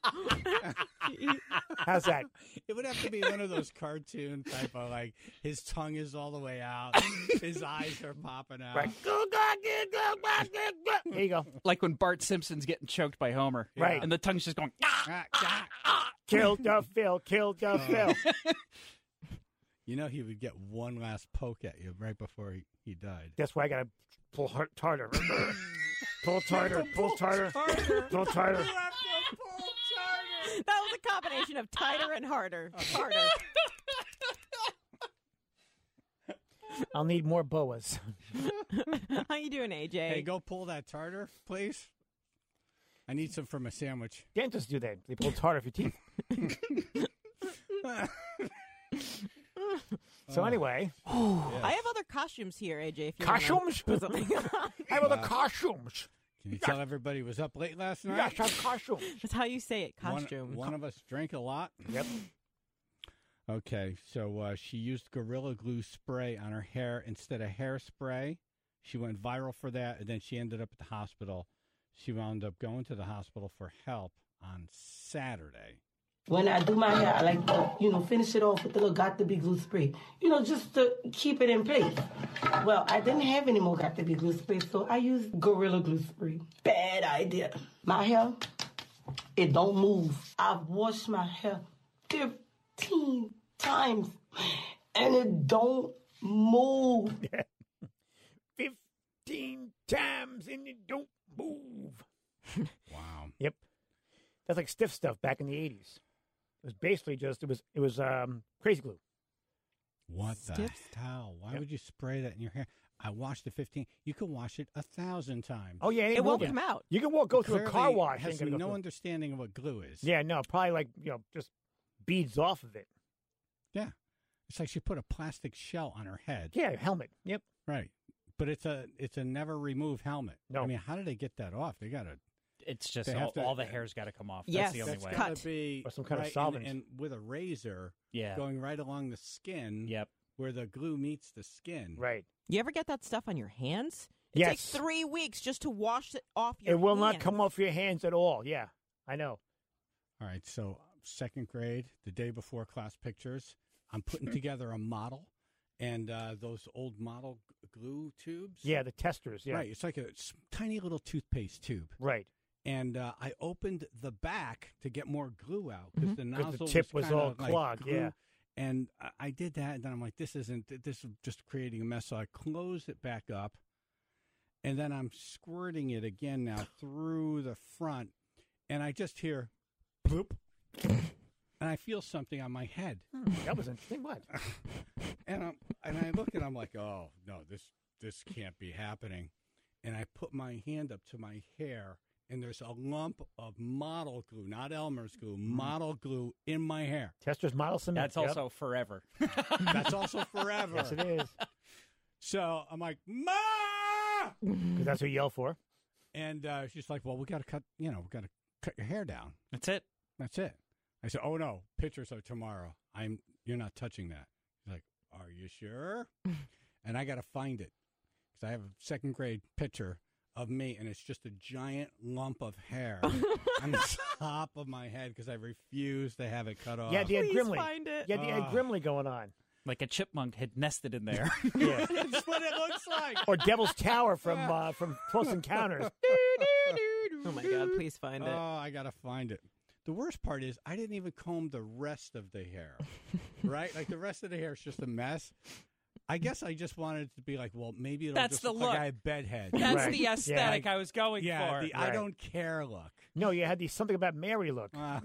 How's that? It would have to be one of those cartoon type of like his tongue is all the way out, his eyes are popping out. Right. Go, go, go, go, go, go, go. Here you go. Like when Bart Simpson's getting choked by Homer. Right. And the tongue's just going, Ah, ah. Kill the Phil. Kill the Phil. You know he would get one last poke at you right before he, he died. That's why I got to pull hard, tartar. Pull tartar. Pull tartar. Pull tartar. That was a combination of tighter and harder. Harder. I'll need more boas. How you doing, A J? Hey, go pull that tartar, please. I need some for my sandwich. Dentists do that. They pull tartar for your teeth. So anyway, I have other costumes here, A J. If you Costumes? wanna put something on. I have other costumes. Can you tell everybody was up late last night? Yes, I have costumes. That's how you say it. One- Costume. One, of us drank a lot. Yep. Okay, so uh, she used Gorilla Glue spray on her hair instead of hairspray She went viral for that, and then she ended up at the hospital. She wound up going to the hospital for help on Saturday. When I do my hair, I like to, you know, finish it off with the little Got to Be glue spray, you know, just to keep it in place. Well, I didn't have any more Got to Be glue spray, so I used Gorilla Glue spray. Bad idea. My hair, it don't move. I've washed my hair fifteen times, and it don't move. fifteen times, and it don't move. Wow. Yep. That's like stiff stuff back in the eighties. It was basically just, it was it was um, crazy glue. What Stiff. the hell? Why Yep. would you spray that in your hair? I washed it fifteen. You can wash it a thousand times. Oh, yeah. It won't moving. come out. You can walk, go through a car Clearly wash. Has ain't gonna no go through. understanding of what glue is. Yeah, no, probably like, you know, just beads off of it. Yeah. It's like she put a plastic shell on her head. Yeah, helmet. Yep. Right. But it's a it's a never remove helmet. No. I mean, how do they get that off? They got to It's just They all, have to- all the hair's got to come off. Yes, That's the only that's way. cut. gotta be Or some kind of right, solvent. and, and with a razor Yeah. going right along the skin. Yep. Where the glue meets the skin. Right. You ever get that stuff on your hands? It Yes. takes three weeks just to wash it off your It will not hands. come off your hands at all. Yeah, I know. All right. So second grade, the day before class pictures, I'm putting together a model, and uh, those old model g- glue tubes. Yeah, the testers. Yeah. Right. It's like a s- tiny little toothpaste tube. Right. And uh, I opened the back to get more glue out because the 'Cause nozzle the tip was kinda all like clogged, glue. yeah. And I- I did that, and then I'm like, this isn't, this is just creating a mess. So I closed it back up, and then I'm squirting it again now through the front, and I just hear, bloop, and I feel something on my head. That was interesting. What? And I'm, and I look and I'm like, oh no, this this can't be happening. And I put my hand up to my hair, and there's a lump of model glue, not Elmer's glue, model glue in my hair. Testers model cement. That's Yep. also forever. That's also forever. Yes, it is. So I'm like, Ma! Because that's what you yell for. And uh, she's like, well, we got to cut, you know, we got to cut your hair down. That's it. That's it. I said, oh no, pictures are tomorrow. I'm, you're not touching that. She's like, are you sure? And I got to find it because I have a second grade picture of me, and it's just a giant lump of hair on the top of my head because I refuse to have it cut off. Yeah, the Ed Please Grimley. find it. Yeah, the Ed Oh. Grimley going on. Like a chipmunk had nested in there. Yeah. That's what it looks like. Or Devil's Tower from uh, from Close Encounters. Oh my God! Please find it. Oh, I got to find it. The worst part is I didn't even comb the rest of the hair, right? Like the rest of the hair is just a mess. I guess I just wanted it to be like, well, maybe it'll That's just the look like look. I have bedhead. That's Right. the aesthetic Yeah. I was going yeah, for. the I Right. don't care look. No, you had the something about Mary look. Uh,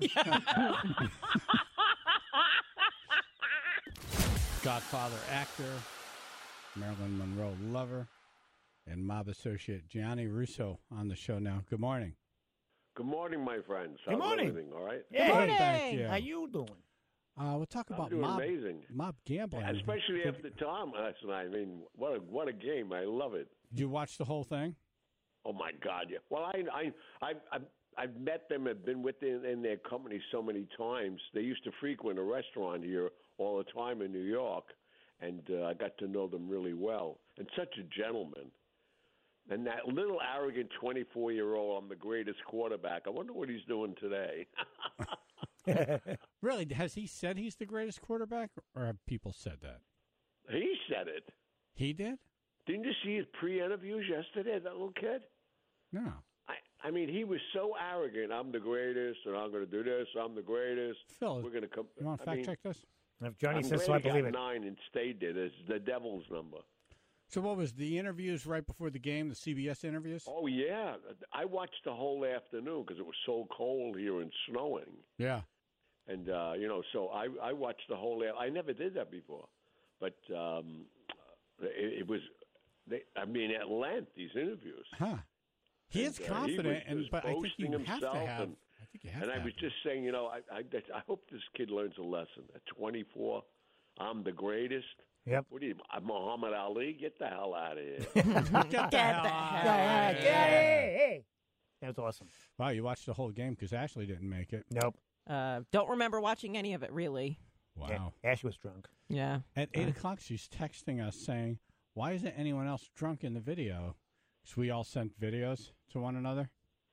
Godfather actor, Marilyn Monroe lover, and mob associate Gianni Russo on the show now. Good morning. Good morning, my friends. Good How's morning. everything, all right? Hey, morning. Thank you. how you doing? Uh, we'll talk I'm about doing mob, amazing. mob gambling. Especially did, after Tom last night. I mean, what a what a game! I love it. did you watch the whole thing? Oh my God! Yeah. Well, I I I I've, I've met them. I've been with them in their company so many times. They used to frequent a restaurant here all the time in New York, and uh, I got to know them really well. And such a gentleman. And that little arrogant twenty-four-year-old, I'm the greatest quarterback. I wonder what he's doing today. Really? Has he said he's the greatest quarterback, or have people said that? He said it. He did? Didn't you see his pre-interviews yesterday, that little kid? No. I, I mean, he was so arrogant. I'm the greatest, and I'm going to do this. I'm the greatest. Phil, We're going to come. you want to I fact mean, check this? If Johnny I'm says glad so, I he got believe it. nine and stayed there. It's the devil's number. So what was the interviews right before the game, the C B S interviews? Oh, yeah. I watched the whole afternoon because it was so cold here and snowing. Yeah. And, uh, you know, so I, I watched the whole – I never did that before. But um, it, it was they, – I mean, at length, these interviews. Huh. He And, is uh, he confident, was and just but I think you boasting have to himself have. and- I think you have And to I have was just saying, you know, I, I, I hope this kid learns a lesson. At twenty-four, I'm the greatest. Yep. What are you, I'm Muhammad Ali? Get the hell out of here. Get the hell out Yeah, of yeah, here. hey, hey. That was awesome. Wow, you watched the whole game because Ashley didn't make it. Nope. Uh, don't remember watching any of it, really. Wow. Yeah, Ash was drunk. Yeah. At eight o'clock, she's texting us saying, why isn't anyone else drunk in the video? Because we all sent videos to one another.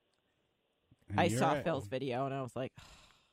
And I you're saw it. Phil's video, and I was like,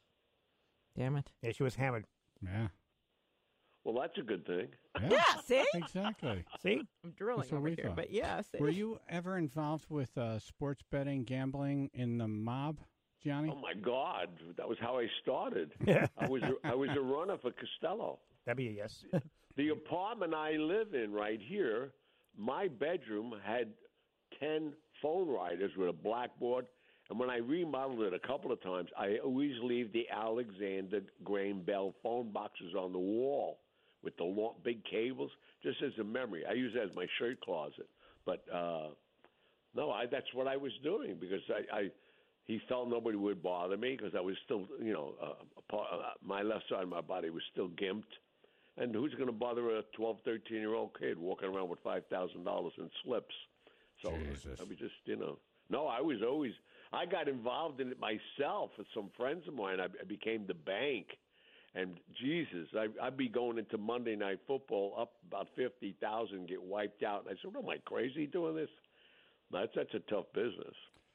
damn it. Yeah, she was hammered. Yeah. Well, that's a good thing. Yeah, Yeah, see? exactly. See? I'm drilling That's what over we here, thought. but yeah, see? Were you ever involved with uh, sports betting, gambling in the mob, Gianni? Oh my God, that was how I started. I was a, I was a runner for Costello. That'd be a yes. The apartment I live in right here, my bedroom had ten phone riders with a blackboard. And when I remodeled it a couple of times, I always leave the Alexander Graham Bell phone boxes on the wall with the long, big cables, just as a memory. I use that as my shirt closet. But uh, no, I, that's what I was doing because I, I he felt nobody would bother me because I was still, you know, uh, a part, uh, my left side of my body was still gimped. And who's going to bother a twelve, thirteen-year-old kid walking around with five thousand dollars in slips? So Jesus. I was just, you know, no, I was always, I got involved in it myself with some friends of mine. I, I became the bank. And Jesus, I, I'd be going into Monday Night Football up about fifty thousand, get wiped out. And I said, what, am I crazy doing this? That's, that's a tough business.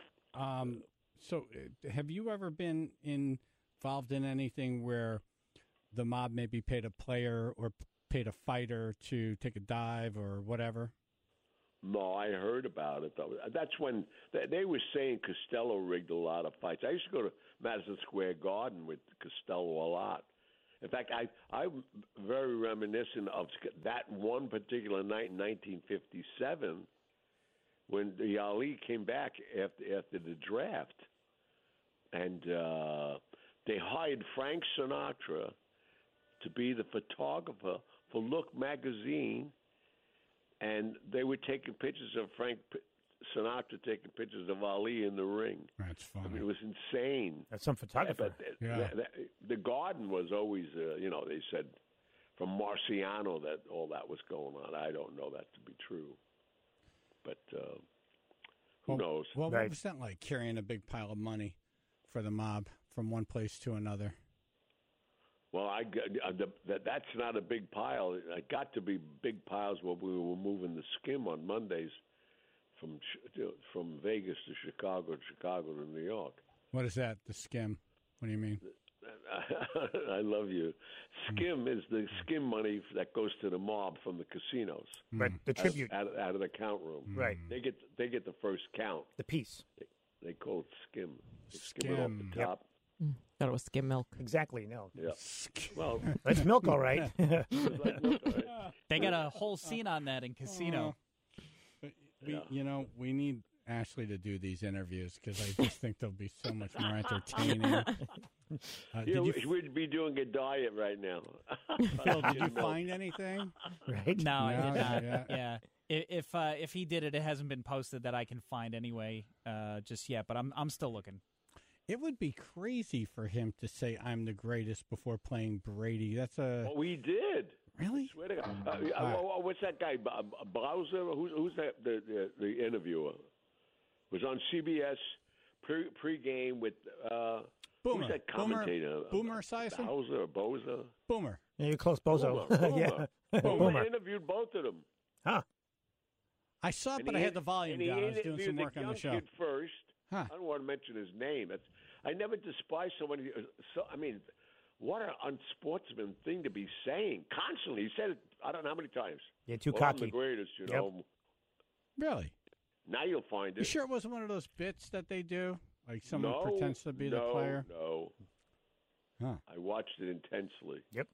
Um, so uh, have you ever been involved in anything where the mob maybe paid a player or p- paid a fighter to take a dive or whatever? No, I heard about it, though. That's when they, they were saying Costello rigged a lot of fights. I used to go to Madison Square Garden with Costello a lot. In fact, I, I'm very reminiscent of that one particular night in nineteen fifty-seven when the Ali came back after, after the draft. And uh, they hired Frank Sinatra to be the photographer for Look magazine, and they were taking pictures of Frank Sinatra taking pictures of Ali in the ring. That's funny. I mean, it was insane. That's some photographer. Yeah, but Yeah. the, the, the Garden was always, uh, you know, they said from Marciano that all that was going on. I don't know that to be true, but uh, who well, knows? Well, Right. what was that like, carrying a big pile of money for the mob from one place to another? Well, I got- uh, the, that that's not a big pile. It got to be big piles when we were moving the skim on Mondays from Ch- from Vegas to Chicago, Chicago to New York. What is that, the skim? What do you mean? I love you. Skim is the skim money that goes to the mob from the casinos. Right, the Out of- tribute. out of, out of the count room. Right. They get they get the first count. The piece. They, they call it skim. They skim it off Skim. the Yep. top. Thought it was skim milk. Exactly, no. Yeah. Well, That's milk, all right. it's like milk, all right? They got a whole scene on that in Casino. But we, Yeah. you know, we need Ashley to do these interviews because I just think they'll be so much more entertaining. Uh, Yeah, did you, we, we'd be doing a diet right now. Phil, did you find anything? Right? No, I No, did not. yeah. Yeah. I- If uh, if he did it, it hasn't been posted that I can find anyway uh, just yet. But I'm I'm still looking. It would be crazy for him to say I'm the greatest before playing Brady. That's a Oh, we did. really. Swear to God. Uh, uh, right. uh, what's that guy? B- uh, Bowser? Who's, who's that? The, the the interviewer was on C B S pre pregame with uh, Boomer. who's that Boomer. commentator? Boomer Esiason? Bowser or Boza? Boomer. Yeah, you're close, Bozo. Boomer. Boomer. yeah. Boomer Boomer. interviewed both of them. Huh. I saw it, And but he I had the in- volume and he down. I was doing interviewed some work the on the young show. Kid first. Huh. I don't want to mention his name. That's, I never despise somebody. uh, So I mean, what an unsportsman thing to be saying constantly. He said it. I don't know how many times. Yeah, too well, I'm cocky. the greatest, you Yep. know. Really? Now you'll find You it. sure it wasn't one of those bits that they do? Like someone no, pretends to be no, the player? No. Huh. I watched it intensely. Yep.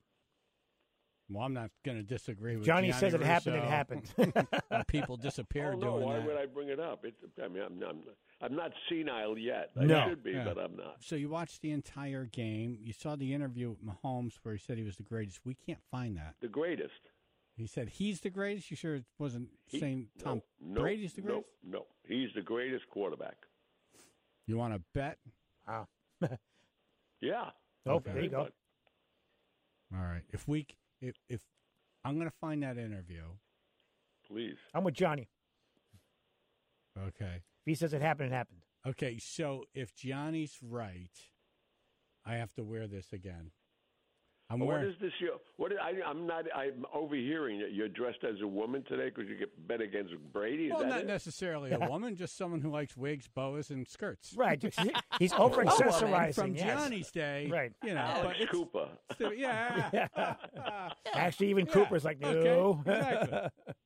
Well, I'm not going to disagree with Johnny Gianni says it happened, it Russo. happened. When people disappear Oh, no, doing why that. would I bring it up? It's, I mean, I'm, I'm, I'm not senile yet. I No. should be, Yeah. but I'm not. So you watched the entire game. You saw the interview with Mahomes where he said he was the greatest. We can't find that. The greatest. He said he's the greatest. You sure it wasn't He- saying Tom no, no, Brady's the greatest? No, no. He's the greatest quarterback. You want to bet? Wow. Yeah. Oh, Okay. there you go. All right. If we, c- if, if I'm going to find that interview. Please. I'm with Johnny. Okay. If he says it happened, it happened. Okay. So if Gianni's right, I have to wear this again. I'm what wearing. is this? Your, what is, I, I'm not. I'm overhearing that you're dressed as a woman today because you get bet against Brady. Is Well, that not it? necessarily a woman, just someone who likes wigs, boas, and skirts. Right. He's over accessorizing. From yes. Gianni's day. Right. You know, Alex but it's Cooper. still, yeah. Yeah. Actually, even Yeah. Cooper's like, no. Okay, exactly.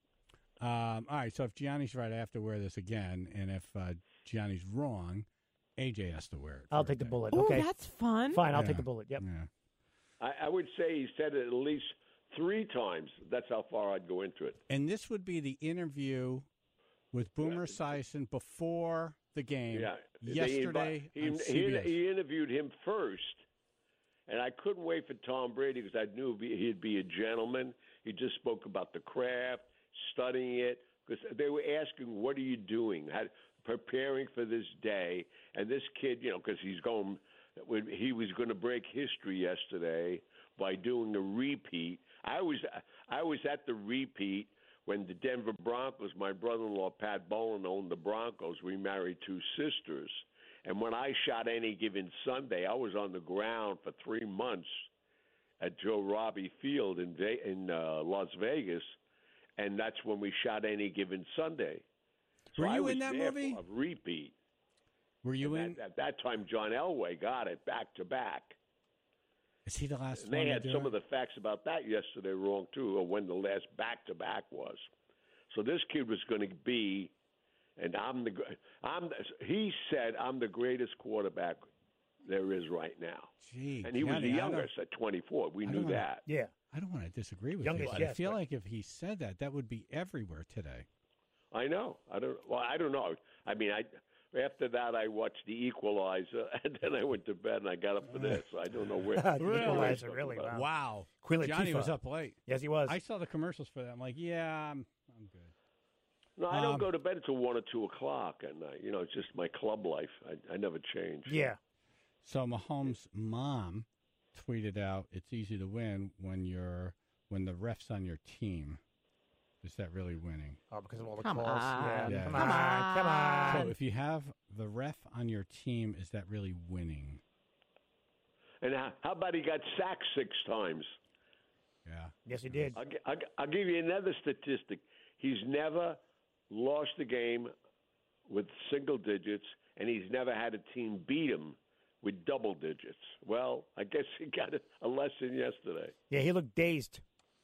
um, all right, so if Gianni's right, I have to wear this again. And if uh, Gianni's wrong, A J has to wear it. I'll for take a the day. bullet. Ooh, Okay. that's fun. Fine, I'll Yeah. take the bullet. Yep. Yeah. I, I would say he said it at least three times. That's how far I'd go into it. And this would be the interview with Boomer Esiason before the game Yeah. They yesterday invi- on he, C he, B S. he interviewed him first, and I couldn't wait for Tom Brady because I knew he'd be a gentleman. He just spoke about the craft, studying it, because they were asking, "What are you doing?" How, preparing for this day, and this kid, you know, because he's going, he was going to break history yesterday by doing a repeat. I was, I was at the repeat when the Denver Broncos. My brother-in-law Pat Bowen owned the Broncos. We married two sisters, and when I shot Any Given Sunday, I was on the ground for three months at Joe Robbie Field in Ve- in uh, Las Vegas, and that's when we shot Any Given Sunday. So Were I you was in that there movie? for a repeat. Were you And in? At, at that time, John Elway got it back to back. Is he the last And one they to had do some it? of the facts about that yesterday wrong, too, or when the last back to back was. So this kid was going to be, and I'm the, I'm. The, he said, I'm the greatest quarterback there is right now. Gee, And he was the Gianni, I don't- youngest at twenty-four. We I knew don't wanna- that. Yeah. I don't want to disagree with Youngest, you, but yes, I feel but- like if he said that, that would be everywhere today. I know. I don't. Well, I don't know. I mean, I after that I watched The Equalizer, and then I went to bed and I got up for this. I don't know where. The where Equalizer, he's really, talking about. Wow. Queen Johnny Latifah. was up late. Yes, he was. I saw the commercials for that. I'm like, yeah, I'm, I'm good. No, I don't Um, go to bed until one or two o'clock at night. You know, it's just my club life. I, I never change. Yeah. So Mahomes' mom tweeted out, "It's easy to win when you're when the ref's on your team." Is that really winning? Oh, because of all the Come calls. on. Yeah. Yeah. Come Come on. Come on. So if you have the ref on your team, is that really winning? And how, how about he got sacked six times? Yeah. Yes, he did. I'll, gi- I'll, gi- I'll give you another statistic. He's never lost a game with single digits, and he's never had a team beat him with double digits. Well, I guess he got a, a lesson yesterday. Yeah, he looked dazed.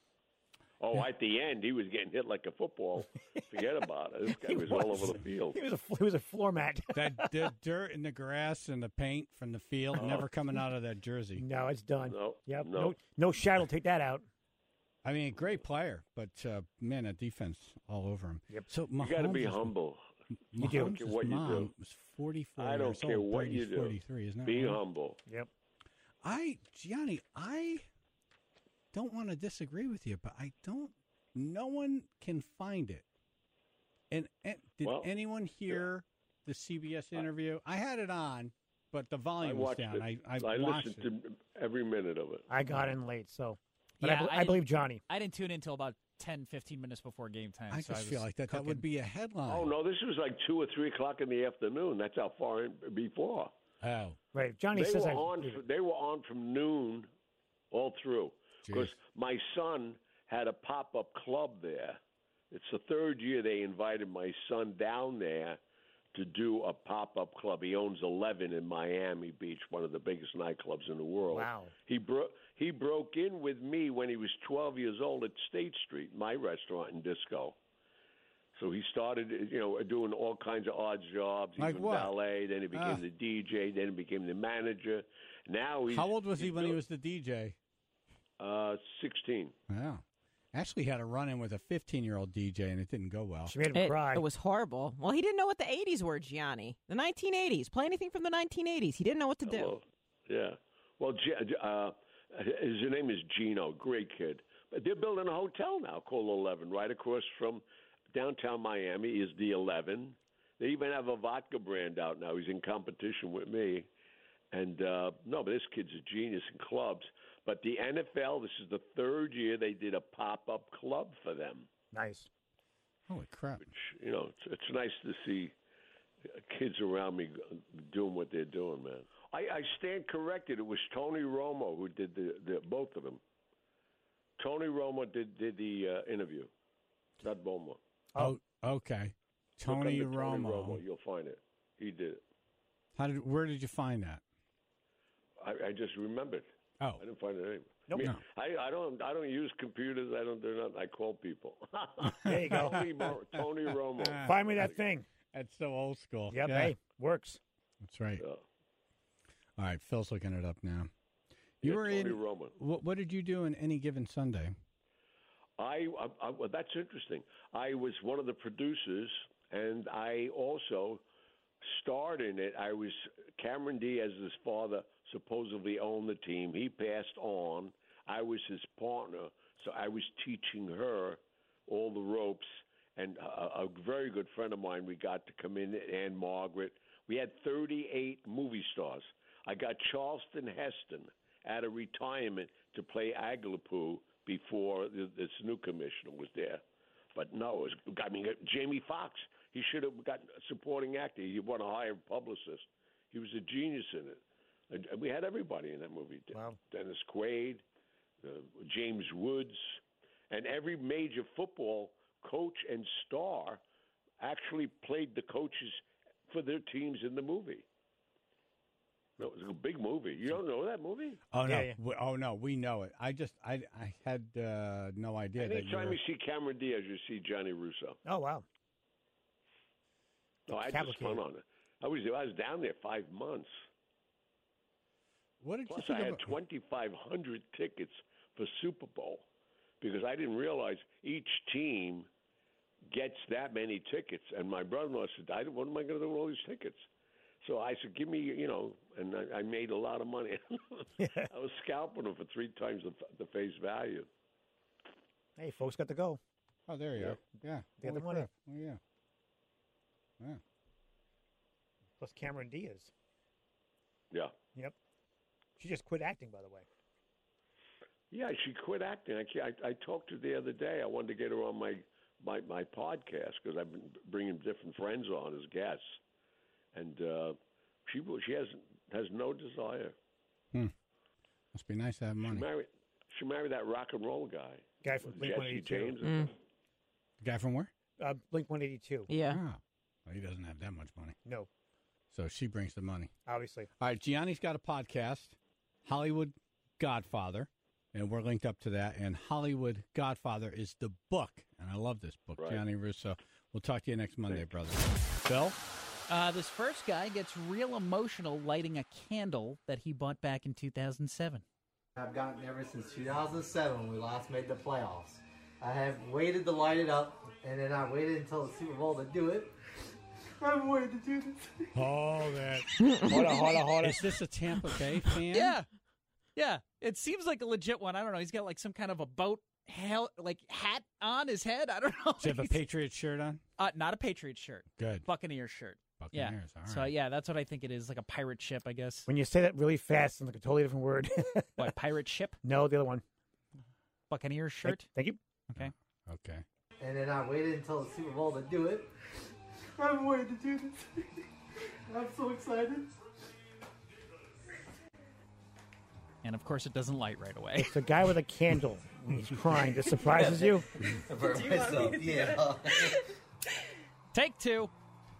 Oh, at the end, he was getting hit like a football. Forget about it. This guy He was, all was. over the field. He was a he was a floor mat. That the dirt and the grass and the paint from the field never coming out of that jersey. No, it's done. No, Yep. no. No, no shot will take that out. I mean, great player, but uh, man, a defense all over him. Yep. So You got to be Mahomes' humble. You do. Mahomes' care what you mom do. was forty-four I don't years care old. what Brady's you do. forty-three, isn't that Be right? humble. Yep. I, Gianni, I don't want to disagree with you, but I don't. No one can find it. And, and did Well, anyone hear the C B S interview? I had it on, but the volume I was watched down. it. I, I, I watched listened it. to every minute of it. I got in late, so. But Yeah, I, bel- I I didn't- believe Johnny. I didn't tune in until about ten, fifteen minutes before game time. I so just I feel was like that. That cooking. would be a headline. Oh no, this was like two or three o'clock in the afternoon. That's how far in before. Oh. Right. If Johnny They says were I. on. f- They were on from noon all through. Because my son had a pop-up club there. It's the third year they invited my son down there to do a pop-up club. He owns eleven in Miami Beach, one of the biggest nightclubs in the world. Wow. He broke he broke in with me when he was twelve years old at State Street, my restaurant and disco. So he started, you know, doing all kinds of odd jobs. He Like was what? valet, then he became Ah. the D J, then he became the manager. Now he's How old was he he's when he doing- was the D J? Uh, sixteen. Wow. Actually had a run-in with a fifteen-year-old D J, and it didn't go well. She made him It, cry. it was horrible. Well, he didn't know what the eighties were, Gianni. The nineteen eighties. Play anything from the nineteen eighties. He didn't know what to do. Well, yeah. Well, G- uh, his name is Gino. Great kid. But they're building a hotel now called Eleven, right across from downtown Miami. Is the Eleven? They even have a vodka brand out now. He's in competition with me. And uh, no, but this kid's a genius in clubs. But the N F L, this is the third year they did a pop-up club for them. Nice. Holy crap. Which, you know, it's, it's nice to see kids around me doing what they're doing, man. I, I stand corrected. It was Tony Romo who did the, the both of them. Tony Romo did did the uh, interview, not Boma. Oh, okay. Tony Look up the Romo. Tony Romo. You'll find it. He did it. How did? Where did you find that? I, I just remembered. Oh, I didn't find it anywhere. Nope. I, mean, No. I, I don't. I don't use computers. I don't do nothing. I call people. There you go. Tony, Mo- Tony Romo. Find me that thing. That's so old school. Yep. Yeah. Hey, works. That's right. Yeah. All right, Phil's looking it up now. You Yeah, were Tony in. Romo. What, what did you do in any given Sunday? I, I, I well, that's interesting. I was one of the producers, and I also starred in it. I was Cameron Diaz's father. Supposedly owned the team. He passed on. I was his partner, so I was teaching her all the ropes. And a, a very good friend of mine, we got to come in, Ann Margaret. We had thirty-eight movie stars. I got Charleston Heston out of retirement to play Aglapoo before the, the snooker commissioner was there. But no, it was, I mean, Jamie Foxx, he should have got a supporting actor. He won a higher publicist. He was a genius in it. And we had everybody in that movie. Wow. Dennis Quaid, uh, James Woods, and every major football coach and star actually played the coaches for their teams in the movie. No, it was a big movie. You don't know that movie? Oh no! Yeah, yeah. We, oh no! We know it. I just I I had uh, no idea that you Anytime were... you see Cameron Diaz, you see Johnny Russo. Oh wow. No, I had Cavalcade. just fun on it. I was I was down there five months. What did Plus, you I think had about... twenty-five hundred tickets for Super Bowl because I didn't realize each team gets that many tickets. And my brother-in-law said, I, what am I going to do with all these tickets? So I said, give me, you know, and I, I made a lot of money. I was scalping them for three times the, the face value. Hey, folks got to go. Oh, there you Yeah. are. Yeah. They got the Holy money. crap. Oh, yeah. Yeah. Plus Cameron Diaz. Yeah. Yep. She just quit acting, by the way. Yeah, she quit acting. I, can't- I, I talked to her the other day. I wanted to get her on my, my, my podcast because I've been bringing different friends on as guests. And uh, she she has has no desire. Hmm. Must be nice to have She money. married, she married that rock and roll guy. Guy from Blink Jesse one eighty-two. James. Mm. The guy from where? Uh, Blink one eighty-two. Yeah. Oh. Well, he doesn't have that much money. No, So she brings the money. obviously. All right, Gianni's got a podcast, Hollywood Godfather, and we're linked up to that. And Hollywood Godfather is the book, and I love this book, Right. Gianni Russo. We'll talk to you next Monday, brother. Phil? Uh, this first guy gets real emotional lighting a candle that he bought back in two thousand seven. I've gotten ever since two thousand seven when we last made the playoffs. I have waited to light it up, and then I waited until the Super Bowl to do it. I've waited to do this. Oh, that. Hold on, hold on, hold on. Is this a Tampa Bay fan? Yeah. Yeah. It seems like a legit one. I don't know. He's got like some kind of a boat hell like hat on his head. I don't know. Does he have a Patriots shirt on? Uh, not a Patriot shirt. Good. Buccaneers shirt. Buccaneers, Yeah. all right. So yeah, that's what I think it is, like a pirate ship, I guess. When you say that really fast, it's like a totally different word. What, pirate ship? No, the other one. Buccaneers shirt? Thank you. Okay. Okay. And then I waited until the Super Bowl to do it. I've waited to do this. I'm so excited. And of course, it doesn't light right away. It's a guy with a candle. And he's crying. This surprises you? For myself, yeah. Take two.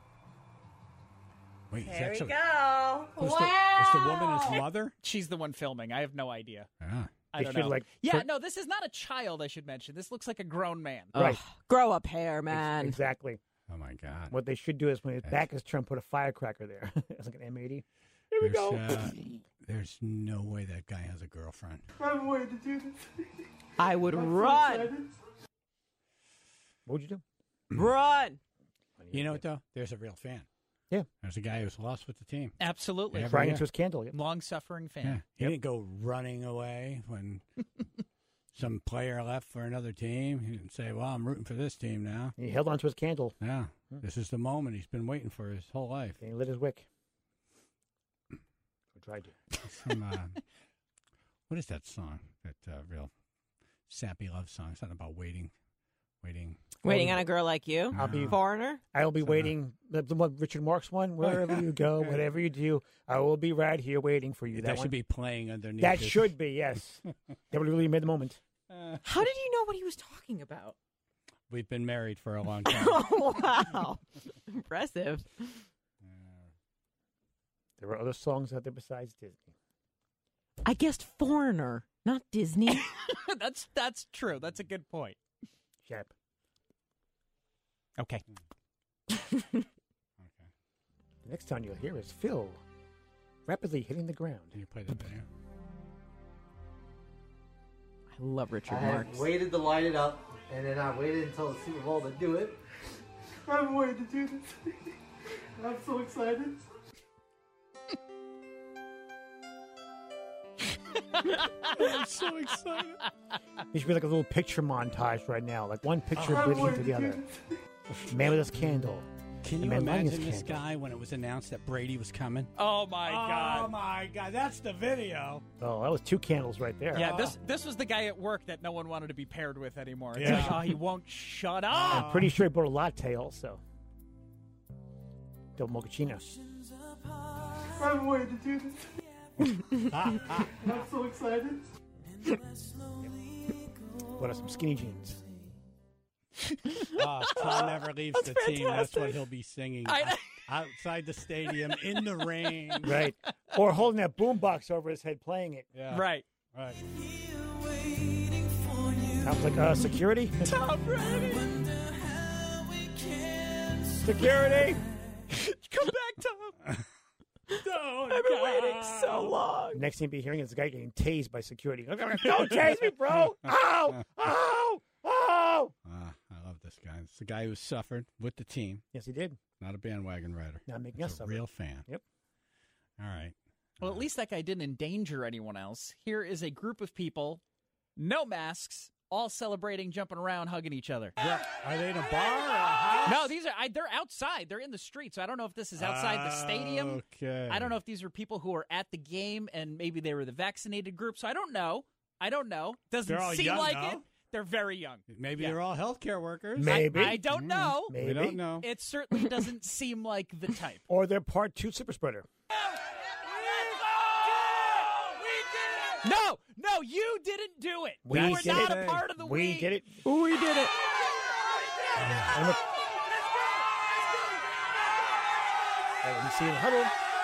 Wait, is There that we some- go. Who's wow. the, is the woman his mother? She's the one filming. I have no idea. Yeah. I They don't should, know. like, yeah, for- no, this is not a child, I should mention. This looks like a grown man. Right. Ugh, grow up hair, man. Exactly. Oh, my God. What they should do is when his back is turned, put a firecracker there. It's like an M eighty. Here we There's, go. uh, there's no way that guy has a girlfriend. I've waited to do this. I would I'm so run. excited. What would you do? Run. You know what, though? There's a real fan. Yeah. There's a guy who's lost with the team. Absolutely. Every Crying year. into his candle. Yep. Long-suffering fan. Yeah. He didn't go running away when some player left for another team. He didn't say, well, I'm rooting for this team now. He held onto his candle. Yeah. This is the moment he's been waiting for his whole life. And he lit his wick. Or tried to. Some, uh, what is that song? That uh, real sappy love song. Something about waiting. Waiting. Waiting on a girl like you? I'll be foreigner. I'll be waiting. The, the one, Richard Marx one. Wherever you go, whatever you do, I will be right here waiting for you. That, That, should one. be playing underneath. That it. should be yes. That would really made the moment. How did you know what he was talking about? We've been married for a long time. Oh, wow. Impressive. There are other songs out there besides Disney. I guessed foreigner, not Disney. that's that's true. That's a good point. Shep. Okay. The next time you'll hear is Phil rapidly hitting the ground. Can you play that video? I love Richard I Marx. have waited to light it up, and then I waited until the Super Bowl to do it. I've waited to do this. I'm so excited. I'm so excited. There should be like a little picture montage right now, like one picture I'm bleeding into waiting the to do other. Man with his candle. Can The you man lighting imagine his this candle. guy when it was announced that Brady was coming? Oh my God! Oh my God! That's the video. Oh, that was two candles right there. Yeah, this this was the guy at work that no one wanted to be paired with anymore. It's Yeah. like, oh, he won't shut up. I'm pretty sure he bought a latte also. Del Mochaccino. I've waited to do this. I'm so excited. What are some skinny jeans? Oh, Tom never leaves That's the team. That's fantastic. what he'll be singing I- outside the stadium in the rain. Right. Or holding that boombox over his head playing it. Yeah. Right. Right. Sounds like uh, security. Tom Brady. Security! Come back, Tom. Don't I've been waiting so long. Next thing you'll be hearing is the guy getting tased by security. Don't tase me, bro! Ow! Ow! Ow! Ah, I love this guy. It's the guy who suffered with the team. Yes, he did. Not a bandwagon rider. Not making He's us a suffer. real fan. Yep. All right. Well, at least that guy didn't endanger anyone else. Here is a group of people, no masks, all celebrating, jumping around, hugging each other. Yeah. Are they in a bar or a house? No, these are I, they're outside. They're in the street. So I don't know if this is outside the stadium. Okay. I don't know if these are people who are at the game and maybe they were the vaccinated group. So I don't know. I don't know. Doesn't They're all seem young, like though. it. They're very young. Maybe Yeah. they're all healthcare workers. Maybe. I, I don't know. Maybe. We don't know. It certainly doesn't seem like the type. Or they're part two super spreader. No, no, you didn't do it. We you were did not it. a part of the We we. did it. We did it. And look. Hey, let me see in the huddle.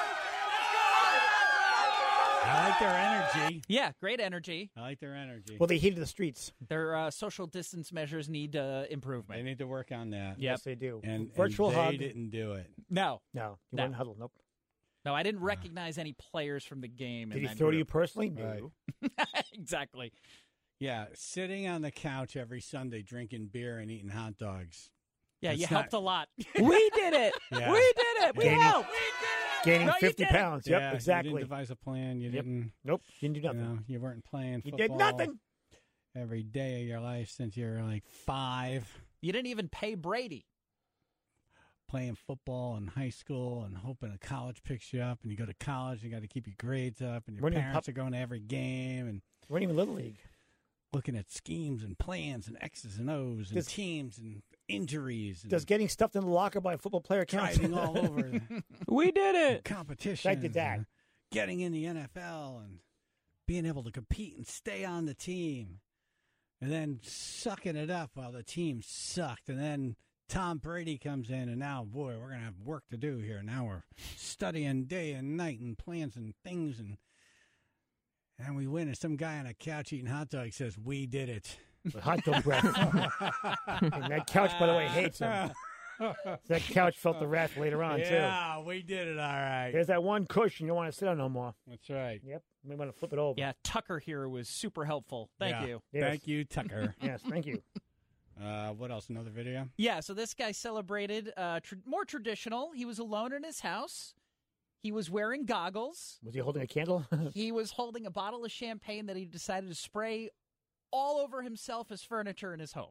I like their energy. Yeah, great energy. I like their energy. Well, they heated the streets. Their uh, social distance measures need uh, improvement. They need to work on that. Yep. Yes, they do. And, Virtual and they hug. didn't do it. No, No, you No. weren't huddle. Nope. no, I didn't recognize any players from the game. Did in he that throw to you group. personally? No. Right. Exactly. Yeah, sitting on the couch every Sunday drinking beer and eating hot dogs. Yeah, That's you not- helped a lot. We did it. Yeah. We did it. We Gaining- helped. Gaining No, you fifty didn't. pounds. Yep, Yeah, You exactly. didn't devise a plan. You Yep. didn't. Nope, didn't do You nothing. know, you weren't playing You football. did nothing. Every day of your life since you were like five, You didn't even pay Brady. playing football in high school and hoping a college picks you up, and you go to college, you got to keep your grades up, and your Weren't even parents pup- are going to every game and Weren't even Little League. looking at schemes and plans and X's and O's and Does- teams and injuries and Does getting stuffed in the locker by a football player count? driving all over the We did it. competition. I did that. and Getting in the N F L and being able to compete and stay on the team. And then sucking it up while the team sucked. And then Tom Brady comes in, and now, boy, we're going to have work to do here. Now we're studying day and night and plans and things. And and we win, and some guy on a couch eating hot dogs says, "We did it." With hot dog breath. And that couch, by the way, hates him. That couch felt the wrath later on, too. Yeah, we did it all right. There's that one cushion you don't want to sit on no more. That's right. Yep. We want to flip it over. Yeah, Tucker here was super helpful. Thank Yeah. you. Yes. Thank you, Tucker. Yes, thank you. Uh, what else? Another video? Yeah, so this guy celebrated uh, tr- more traditional. He was alone in his house. He was wearing goggles. Was he holding a candle? He was holding a bottle of champagne that he decided to spray all over himself as furniture in his home.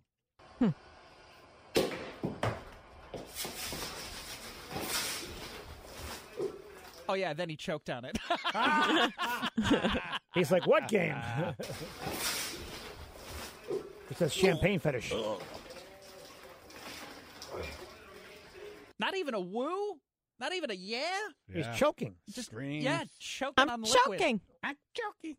Oh, yeah, then he choked on it. He's like, what game? It says champagne fetish. Not even a woo? Not even a yeah? He's Yeah. choking. Just Screams. yeah, choking I'm on liquid. choking. I'm joking.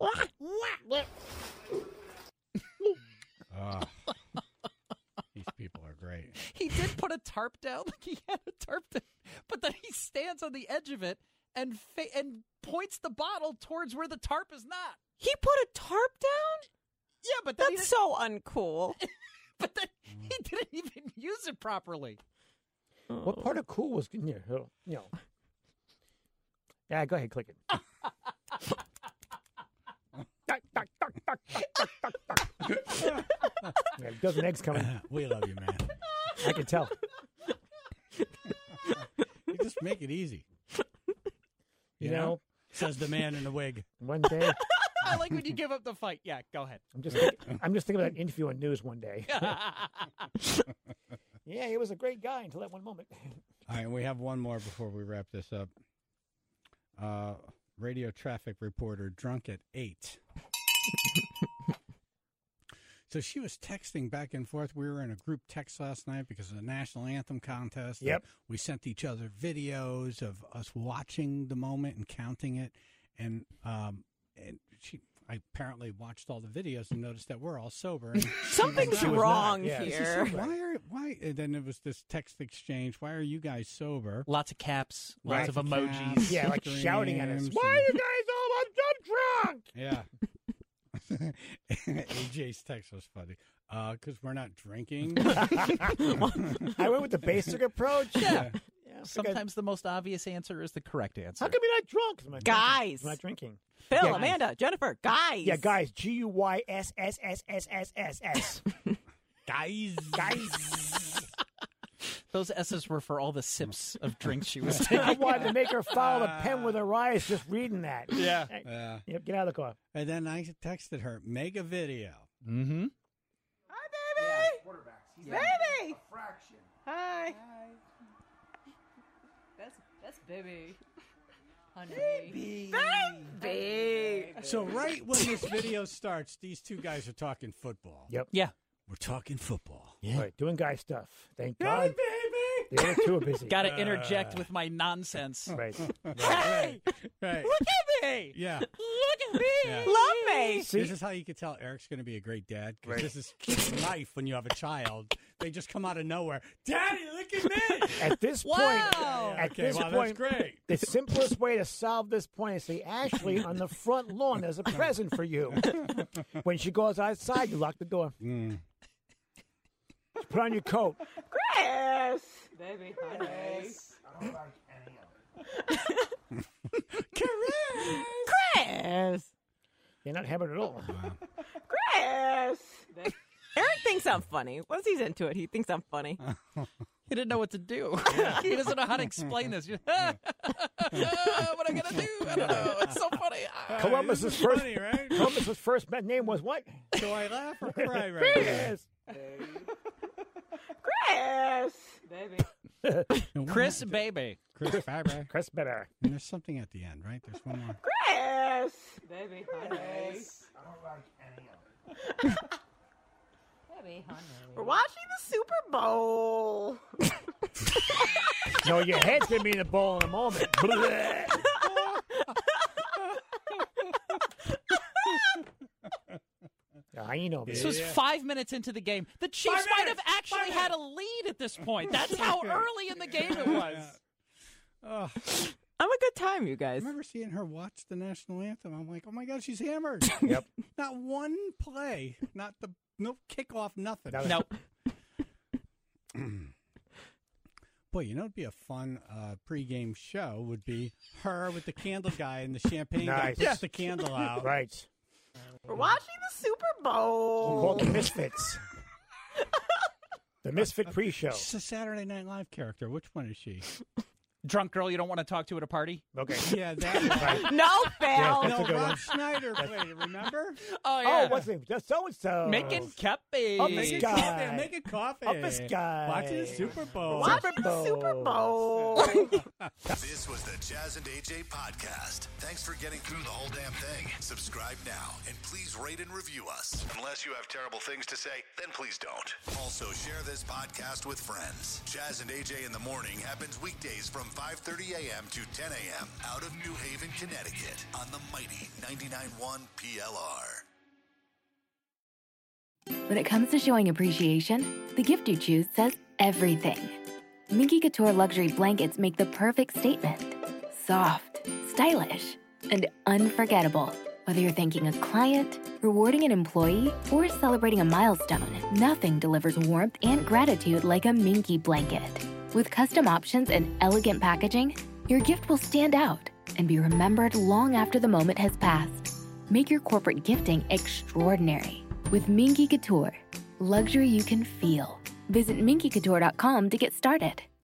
Oh, these people are great. He did put a tarp down, like he had a tarp down, but then he stands on the edge of it and fa- and points the bottle towards where the tarp is not. He put a tarp down? Yeah, but then he That's didn't- so uncool. but then he didn't even use it properly. What part of cool was you know, you know? Yeah, go ahead, click it. Duck, duck, duck, duck, duck, duck, duck, duck. Yeah, a dozen eggs coming. We love you, man. I can tell. You just make it easy. You know, says the man in the wig. one day I like when you give up the fight. Yeah, go ahead. I'm just thinking, I'm just thinking about an interview on news one day. Yeah, he was a great guy until that one moment. All right, we have one more before we wrap this up. Uh, radio traffic reporter drunk at eight. So she was texting back and forth. We were in a group text last night because of the national anthem contest. Yep. We sent each other videos of us watching the moment and counting it. And um, and she I apparently watched all the videos and noticed that we're all sober. And Something's she was wrong not. Yeah. She here. said, why are why? And then it was this text exchange. Why are you guys sober? Lots of caps, lots Right. of emojis. Caps, Yeah, like shouting at us. screams, Why are you guys all I'm so drunk? Yeah. A J's text was funny because we're not drinking. I went with the basic approach. Yeah. Yeah, I Sometimes the most obvious answer is the correct answer. How come you're not drunk? 'Cause I'm not Guys. drinking. I'm not drinking. Phil, Yeah. Amanda, Jennifer, guys. Yeah, guys. G U Y S S S S S S S. Guys. Guys. Those S's were for all the sips of drinks she was I taking. wanted to make her follow the pen with her eyes just reading that. Yeah. Hey, Yeah. Yep, get out of the car. And then I texted her, make a video. Mm-hmm. Baby. Hi. That's that's baby. Honey. Baby. So right when this video starts, these two guys are talking football. Yep. Yeah. We're talking football. All right, doing guy stuff. Thank God. The other two are busy. Got to interject with my nonsense. Right. Hey, Right. look at me. Yeah. Look at me. Yeah. Love me. This is how you can tell Eric's going to be a great dad. Because this is life when you have a child. They just come out of nowhere. Daddy, look at me. At this Wow. point, at Okay, this well, point, that's great. the simplest way to solve this point is say, Ashley, on the front lawn, there's a present for you. When she goes outside, you lock the door. Mm. Put on your coat. Chris. Baby, honey. Chris. You're not having it at all. Chris. Eric thinks I'm funny. Once he's into it, he thinks I'm funny. He didn't know what to do. He doesn't know how to explain this. What am I going to do? I don't know. It's so funny. Columbus's This is first funny, right? Columbus's first name was what? Do I laugh or cry right now? Chris. Chris. Baby. And what Chris happened? Baby. Chris Faber. Chris better. And there's something at the end, right? There's one more. Chris. Baby, honey. Baby, honey. We're watching the Super Bowl. No, your head's going to be in the bowl in a moment. Blech. I know. This was five minutes into the game. The Chiefs might have actually had a lead at this point. That's how early in the game it was. Oh, I'm a good time, you I guys. remember seeing her watch the national anthem. I'm like, oh my God, she's hammered. Yep. Not one play. Not the no kickoff, nothing. That was- Nope. Boy, you know, it'd be a fun uh, pregame show. Would be her with the candle guy and the champagne guy Nice. puts the candle out. Right. We're watching the Super Called Bowl. the Misfits. The Misfit pre-show. She's a Saturday Night Live character. Which one is she? Drunk girl you don't want to talk to at a party? Okay. Yeah, that. No, Yeah, Phil. that's a No, good Rob one. Schneider played it, remember? Oh, yeah. Oh, what's it? Just so and so. Making coffee. Up this Making guy. coffee, making coffee. Up this guy. Watching the Super Bowl. Watching the Super Bowl. This was the Jazz and A J podcast. Thanks for getting through the whole damn thing. Subscribe now and please rate and review us. Unless you have terrible things to say, then please don't. Also, share this podcast with friends. Jazz and A J in the morning happens weekdays from five thirty a.m. to ten a.m. out of New Haven, Connecticut on the mighty ninety-nine point one P L R. When it comes to showing appreciation, the gift you choose says everything. Minky Couture luxury blankets make the perfect statement. Soft, stylish, and unforgettable. Whether you're thanking a client, rewarding an employee, or celebrating a milestone, nothing delivers warmth and gratitude like a Minky blanket. With custom options and elegant packaging, your gift will stand out and be remembered long after the moment has passed. Make your corporate gifting extraordinary with Minky Couture. Luxury you can feel. Visit minky couture dot com to get started.